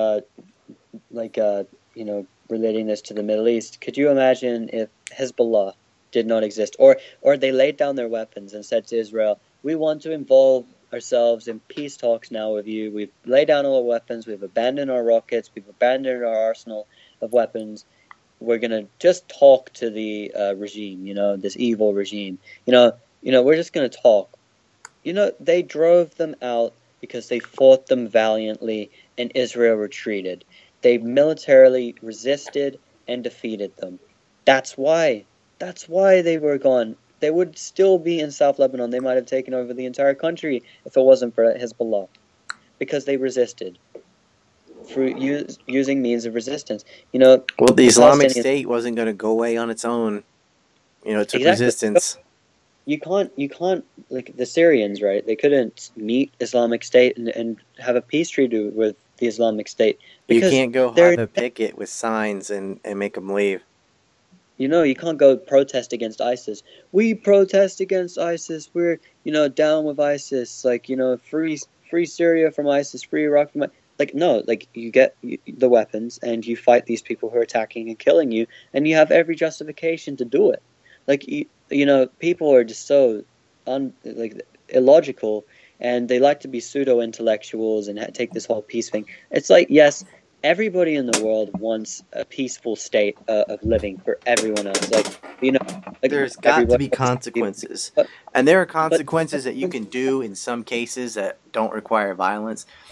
relating this to the Middle East, could you imagine if Hezbollah did not exist? Or they laid down their weapons and said to Israel, we want to involve ourselves in peace talks now with you. We've laid down all our weapons. We've abandoned our rockets. We've abandoned our arsenal of weapons. We're going to just talk to the regime, this evil regime. We're just going to talk. They drove them out because they fought them valiantly and Israel retreated. They militarily resisted and defeated them. That's why they were gone. They would still be in South Lebanon. They might have taken over the entire country if it wasn't for Hezbollah, because they resisted through using means of resistance. The Islamic State wasn't going to go away on its own. It took resistance. You can't like the Syrians, right? They couldn't meet Islamic State and have a peace treaty with the Islamic State. You can't go have a picket with signs and make them leave. You can't go protest against ISIS. We protest against ISIS. We're, down with ISIS. Like, free Syria from ISIS, free Iraq from ISIS. Like, no, like, you get the weapons and you fight these people who are attacking and killing you, and you have every justification to do it. Like, people are just so, illogical, and they like to be pseudo-intellectuals and take this whole peace thing. It's like, yes, everybody in the world wants a peaceful state of living for everyone else. There's got to be consequences. And there are consequences that you can do in some cases that don't require violence.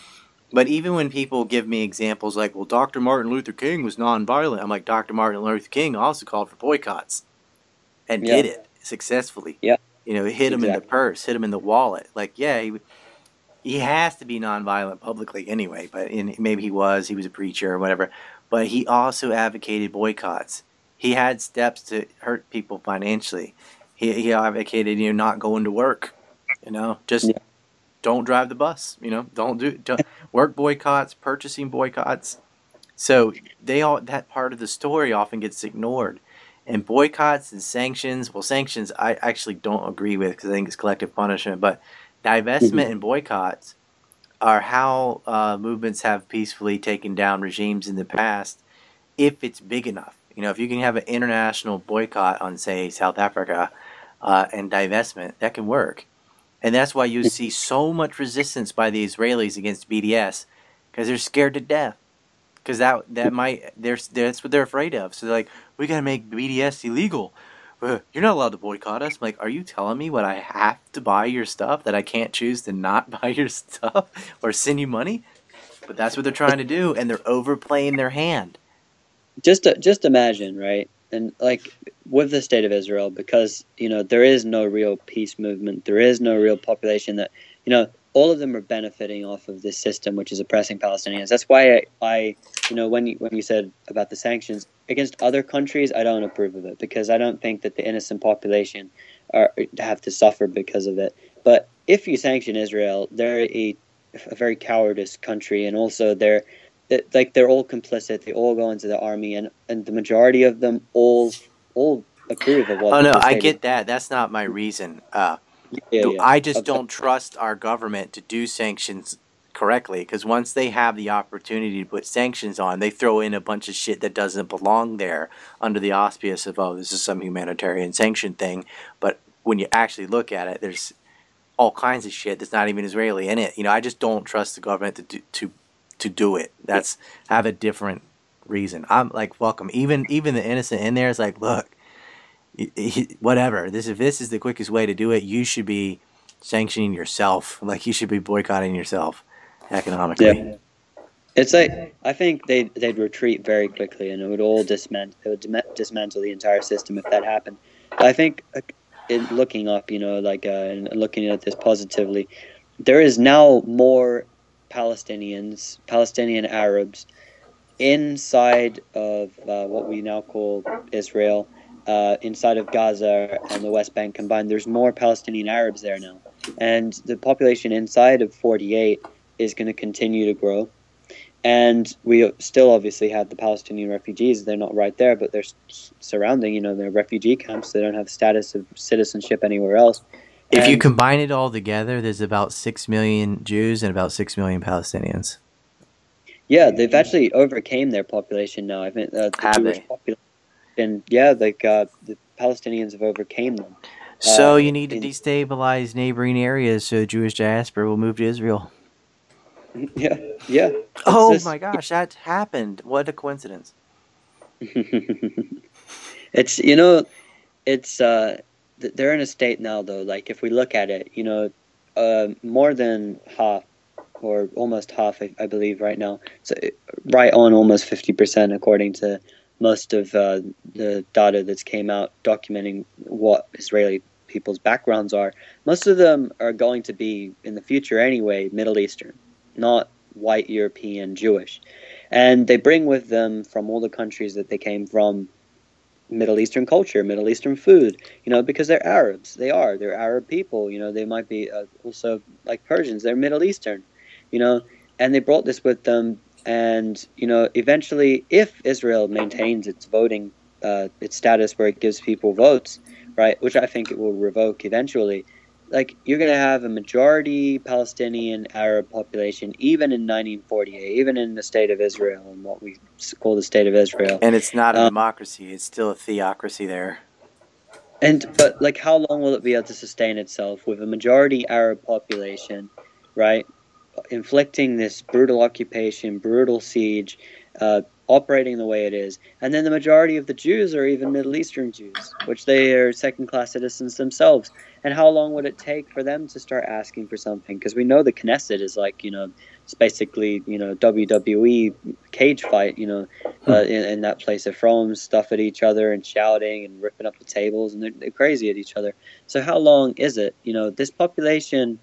But even when people give me examples like, well, Dr. Martin Luther King was nonviolent, I'm like, Dr. Martin Luther King also called for boycotts and Yeah. did it successfully. Yeah. You know, hit him in the Exactly. purse, hit him in the wallet. Like, yeah, he has to be nonviolent publicly anyway, but maybe he was a preacher or whatever. But he also advocated boycotts. He had steps to hurt people financially. He advocated, not going to work. Just Yeah. don't drive the bus. Don't work boycotts, purchasing boycotts. So that part of the story often gets ignored. And boycotts and sanctions, well, sanctions I actually don't agree with because I think it's collective punishment. But divestment Mhm. and boycotts are how movements have peacefully taken down regimes in the past if it's big enough. If you can have an international boycott on, say, South Africa and divestment, that can work. And that's why you see so much resistance by the Israelis against BDS because they're scared to death. Because that's what they're afraid of. So they're like, we gotta make BDS illegal. You're not allowed to boycott us. I'm like, are you telling me what I have to buy your stuff that I can't choose to not buy your stuff or send you money? But that's what they're trying to do, and they're overplaying their hand. Just imagine, right? And like with the state of Israel, because there is no real peace movement, there is no real population that all of them are benefiting off of this system, which is oppressing Palestinians. That's why I when you said about the sanctions against other countries, I don't approve of it because I don't think that the innocent population have to suffer because of it. But if you sanction Israel, they're a very cowardice country, and also they're all complicit. They all go into the army, and the majority of them all approve of what Oh no, the I state is. get that. That's not my reason. Yeah, yeah. I just Uh, don't trust our government to do sanctions correctly because once they have the opportunity to put sanctions on, they throw in a bunch of shit that doesn't belong there under the auspice of, oh, this is some humanitarian sanction thing. But when you actually look at it, there's all kinds of shit that's not even Israeli in it. I just don't trust the government to do it. That's have a different reason. I'm like, fuck them. Even the innocent in there is like, look, whatever. If this is the quickest way to do it, you should be sanctioning yourself. Like you should be boycotting yourself economically. yeah. It's like I think they'd retreat very quickly, and it would all dismantle. It would dismantle the entire system if that happened. But I think, looking up, and looking at this positively, there is now more Palestinian Arabs inside of what we now call Israel, inside of Gaza and the West Bank combined. There's more Palestinian Arabs there now, and the population inside of 48 is going to continue to grow. And we still obviously have the Palestinian refugees. They're not right there, but they're surrounding. They're refugee camps. They don't have status of citizenship anywhere else. If you And combine it all together, there's about 6 million Jews and about 6 million Palestinians. yeah, they've actually overcame their population now. I think the Have Jewish they? population, the Palestinians have overcame them. So you need to In destabilize neighboring areas so the Jewish diaspora will move to Israel. Yeah, yeah. It's Oh just my gosh, that happened. What a coincidence. it's it's they're in a state now though. Like if we look at it, more than half or almost half, I believe, right now. So right on almost 50%, according to most of the data that's came out documenting what Israeli people's backgrounds are. Most of them are going to be in the future anyway Middle Eastern, not white European Jewish, and they bring with them from all the countries that they came from Middle Eastern culture, Middle Eastern food, because they're Arabs. They're Arab people. They might be also like Persians. They're Middle Eastern, and they brought this with them. And, eventually, if Israel maintains its voting, its status where it gives people votes, right, which I think it will revoke eventually, like you're going to have a majority Palestinian Arab population, even in 1948, even in the state of Israel, and what we call the state of Israel. And it's not a democracy, it's still a theocracy there. But like, how long will it be able to sustain itself with a majority Arab population, right? Inflicting this brutal occupation, brutal siege, operating the way it is. And then the majority of the Jews are even Middle Eastern Jews, which they are second-class citizens themselves. And how long would it take for them to start asking for something? Because we know the Knesset is like, it's basically, WWE cage fight, in that place. They're throwing stuff at each other and shouting and ripping up the tables, and they're crazy at each other. So how long is it? This population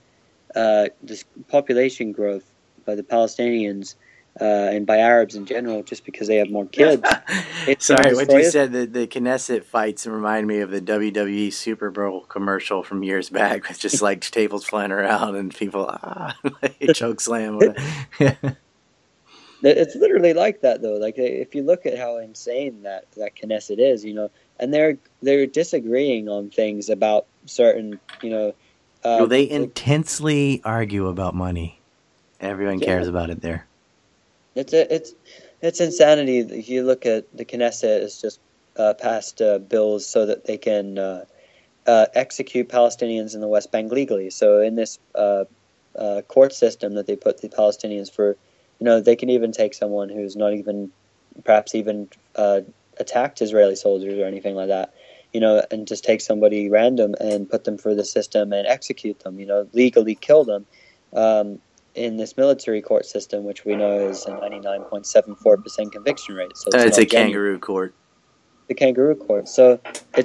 growth by the Palestinians and by Arabs in general, just because they have more kids. Sorry, what you said, the Knesset fights remind me of the WWE Super Bowl commercial from years back with just like tables flying around and people choke slam. It's literally like that, though. Like, if you look at how insane that Knesset is, and they're disagreeing on things about certain, well, they intensely argue about money. Everyone cares about it there. It's insanity. If you look at the Knesset, it's just passed bills so that they can execute Palestinians in the West Bank legally. So in this court system that they put the Palestinians for, they can even take someone who's not even, perhaps even attacked Israeli soldiers or anything like that, and just take somebody random and put them through the system and execute them, legally kill them. In this military court system, which we know is a 99.74% conviction rate. So it's a kangaroo court. The kangaroo court. So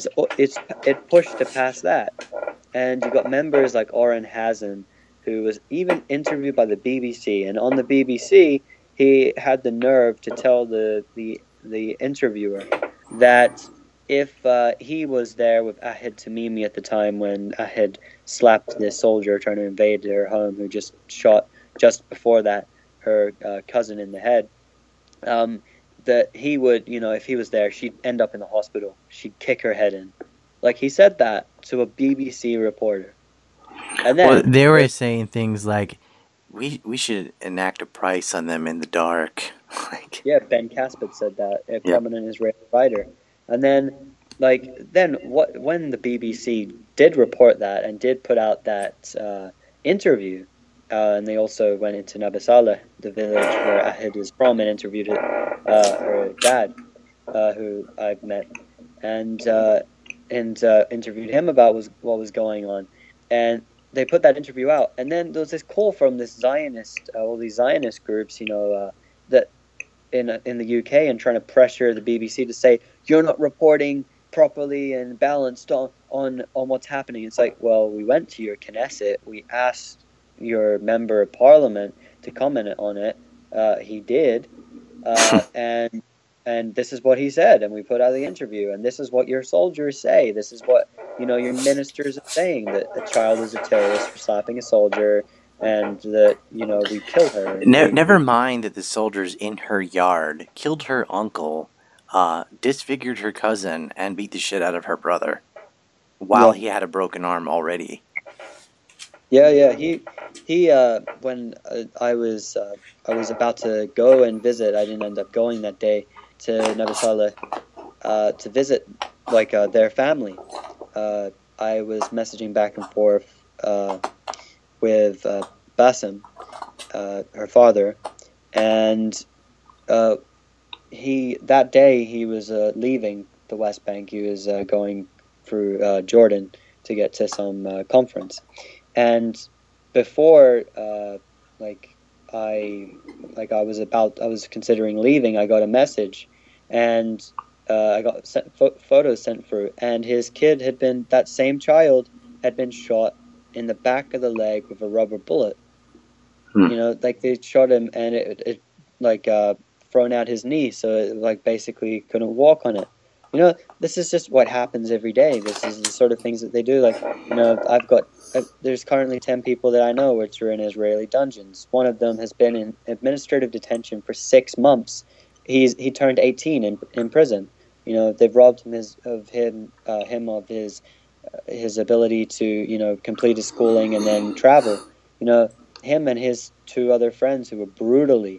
it pushed to pass that. And you got members like Oren Hazan, who was even interviewed by the BBC. And on the BBC, he had the nerve to tell the interviewer that if he was there with Ahid Tamimi at the time when Ahid slapped this soldier trying to invade their home, who just shot just before that her cousin in the head, that he would, if he was there, she'd end up in the hospital. She'd kick her head in. Like, he said that to a BBC reporter. And then they were saying things like, we should enact a price on them in the dark. Yeah, Ben Caspit said that, a prominent Israeli writer. And then, when the BBC did report that and did put out that interview, and they also went into Nabi Saleh, the village where Ahid is from, and interviewed her dad, who I've met, and interviewed him about what was going on. And they put that interview out. And then there was this call from this Zionist, all these Zionist groups, that in the UK, and trying to pressure the BBC to say, you're not reporting properly and balanced on what's happening. It's like, well, we went to your Knesset, we asked your member of parliament to comment on it. He did, and this is what he said, and we put out the interview, and this is what your soldiers say. This is what your ministers are saying, that a child is a terrorist for slapping a soldier, and that we kill her. Never mind that the soldiers in her yard killed her uncle, disfigured her cousin, and beat the shit out of her brother while he had a broken arm already. Yeah. He when I was about to go and visit, I didn't end up going that day to Nabi Saleh to visit their family. I was messaging back and forth with Bassem, her father, and that day he was leaving the West Bank. He was going through Jordan to get to some conference. And before, I was considering leaving, I got a message, and I got photos sent through, and his kid that same child had been shot in the back of the leg with a rubber bullet. They shot him, and it thrown out his knee, so it basically couldn't walk on it. This is just what happens every day. This is the sort of things that they do. There's currently 10 people that I know which are in Israeli dungeons. One of them has been in administrative detention for 6 months. He turned 18 in prison. They've robbed him of his ability to complete his schooling and then travel. Him and his 2 other friends who were brutally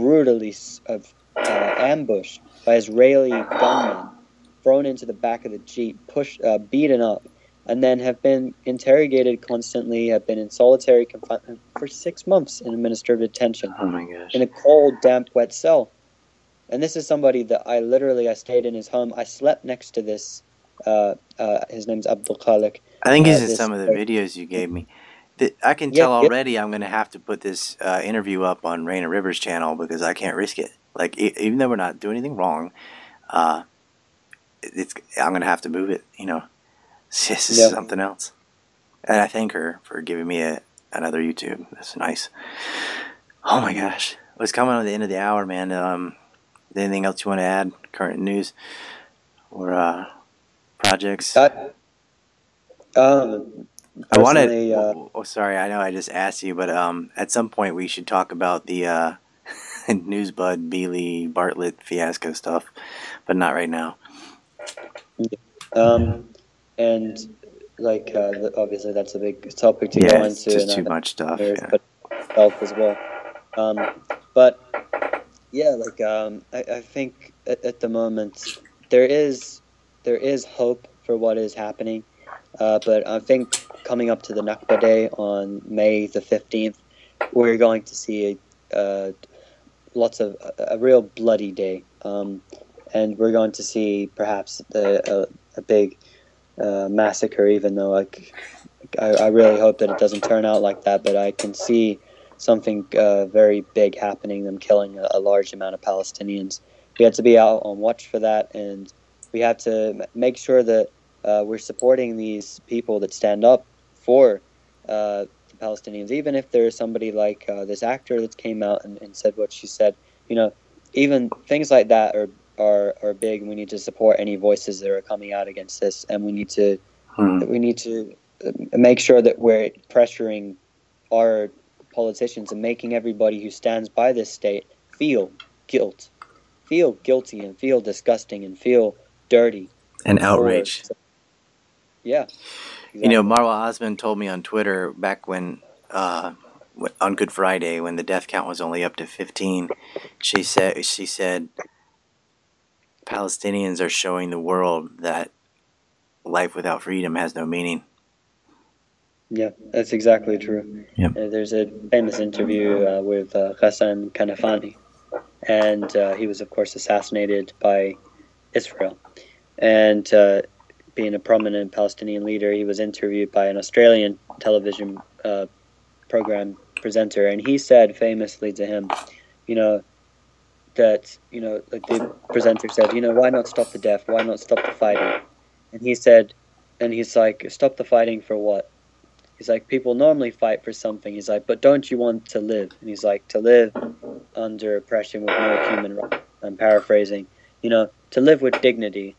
ambushed by Israeli gunmen, thrown into the back of the Jeep, beaten up, and then have been interrogated constantly, have been in solitary confinement for 6 months in administrative detention. Oh my gosh. In a cold, damp, wet cell. and this is somebody that I stayed in his home. I slept next to this. His name's Abdul Khalik. I think he's in This some of the videos you gave me. I can yeah, tell yeah. already I'm going to have to put this interview up on Raina Rivers' channel because I can't risk it. Like, even though we're not doing anything wrong, I'm going to have to move it, you know. This is something else. And I thank her for giving me another YouTube. That's nice. Oh my gosh. It's coming on the end of the hour, man. Anything else you want to add? Current news or projects? I wanted. Sorry, I know I just asked you, but at some point we should talk about the Newsbud, Bealey, Bartlett fiasco stuff, but not right now. And like obviously that's a big topic to go into. It's just too much stuff. But help as well. But yeah, like I think at the moment there is hope for what is happening. But I think coming up to the Nakba Day on May the 15th, we're going to see a real bloody day, and we're going to see perhaps a big massacre. Even though I really hope that it doesn't turn out like that, but I can see something very big happening, them killing a large amount of Palestinians. We have to be out on watch for that, and we have to make sure that we're supporting these people that stand up for the Palestinians, even if there's somebody like this actor that came out and said what she said. You know, even things like that are big, and we need to support any voices that are coming out against this, and we need to make sure that we're pressuring our politicians and making everybody who stands by this state feel guilty, and feel disgusting, and feel dirty and outraged. Yeah. Exactly. You know, Marwa Osman told me on Twitter back when on Good Friday, when the death count was only up to 15, she said Palestinians are showing the world that life without freedom has no meaning. Yeah, that's exactly true. Yep. There's a famous interview with Ghassan Kanafani, and he was, of course, assassinated by Israel. And being a prominent Palestinian leader, he was interviewed by an Australian television program presenter, and he said famously to him, that, like the presenter said, why not stop the death? Why not stop the fighting? And he said, and he's like, stop the fighting for what? He's like, people normally fight for something. He's like, but don't you want to live? And he's like, to live under oppression with no human rights. I'm paraphrasing. To live with dignity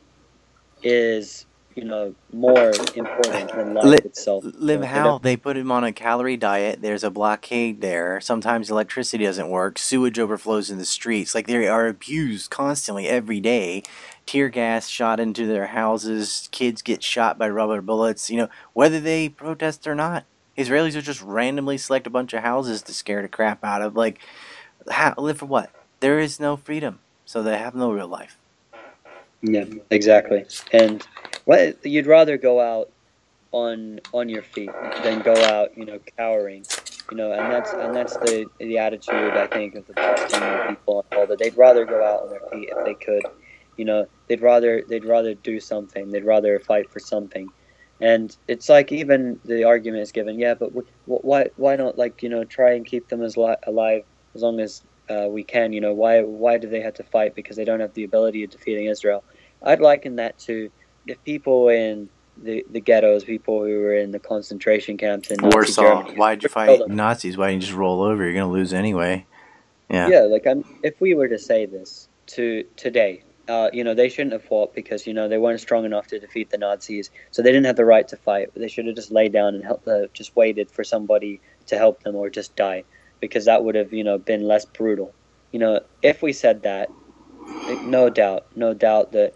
is, more important than life itself. Live how? They put him on a calorie diet. There's a blockade there. Sometimes electricity doesn't work. Sewage overflows in the streets. Like, they are abused constantly every day. Tear gas shot into their houses. Kids get shot by rubber bullets. Whether they protest or not. Israelis will just randomly select a bunch of houses to scare the crap out of. Like, live for what? There is no freedom. So they have no real life. Yeah, exactly. And you'd rather go out on your feet than go out, cowering. And that's the attitude, I think, of the Palestinian people, and all that. They'd rather go out on their feet if they could. They'd rather do something. They'd rather fight for something. And it's like, even the argument is given, yeah, but why not, try and keep them alive as long as we can? Why do they have to fight? Because they don't have the ability of defeating Israel. I'd liken that to if people in the ghettos, people who were in the concentration camps in Warsaw. Germany, Why'd you fight Nazis? Why didn't you just roll over? You're going to lose anyway. Yeah, if we were to say this today, they shouldn't have fought because, they weren't strong enough to defeat the Nazis, so they didn't have the right to fight. They should have just laid down and just waited for somebody to help them, or just die, because that would have, been less brutal. If we said that, no doubt that,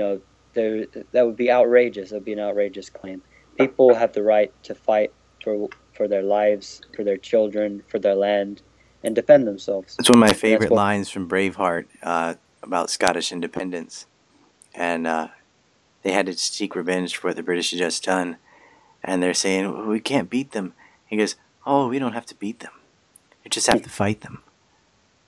that would be outrageous. It would be an outrageous claim. People have the right to fight for their lives, for their children, for their land, and defend themselves. It's one of my favorite lines from Braveheart about Scottish independence. And they had to seek revenge for what the British had just done. And they're saying, we can't beat them. He goes, oh, we don't have to beat them. We just have to fight them.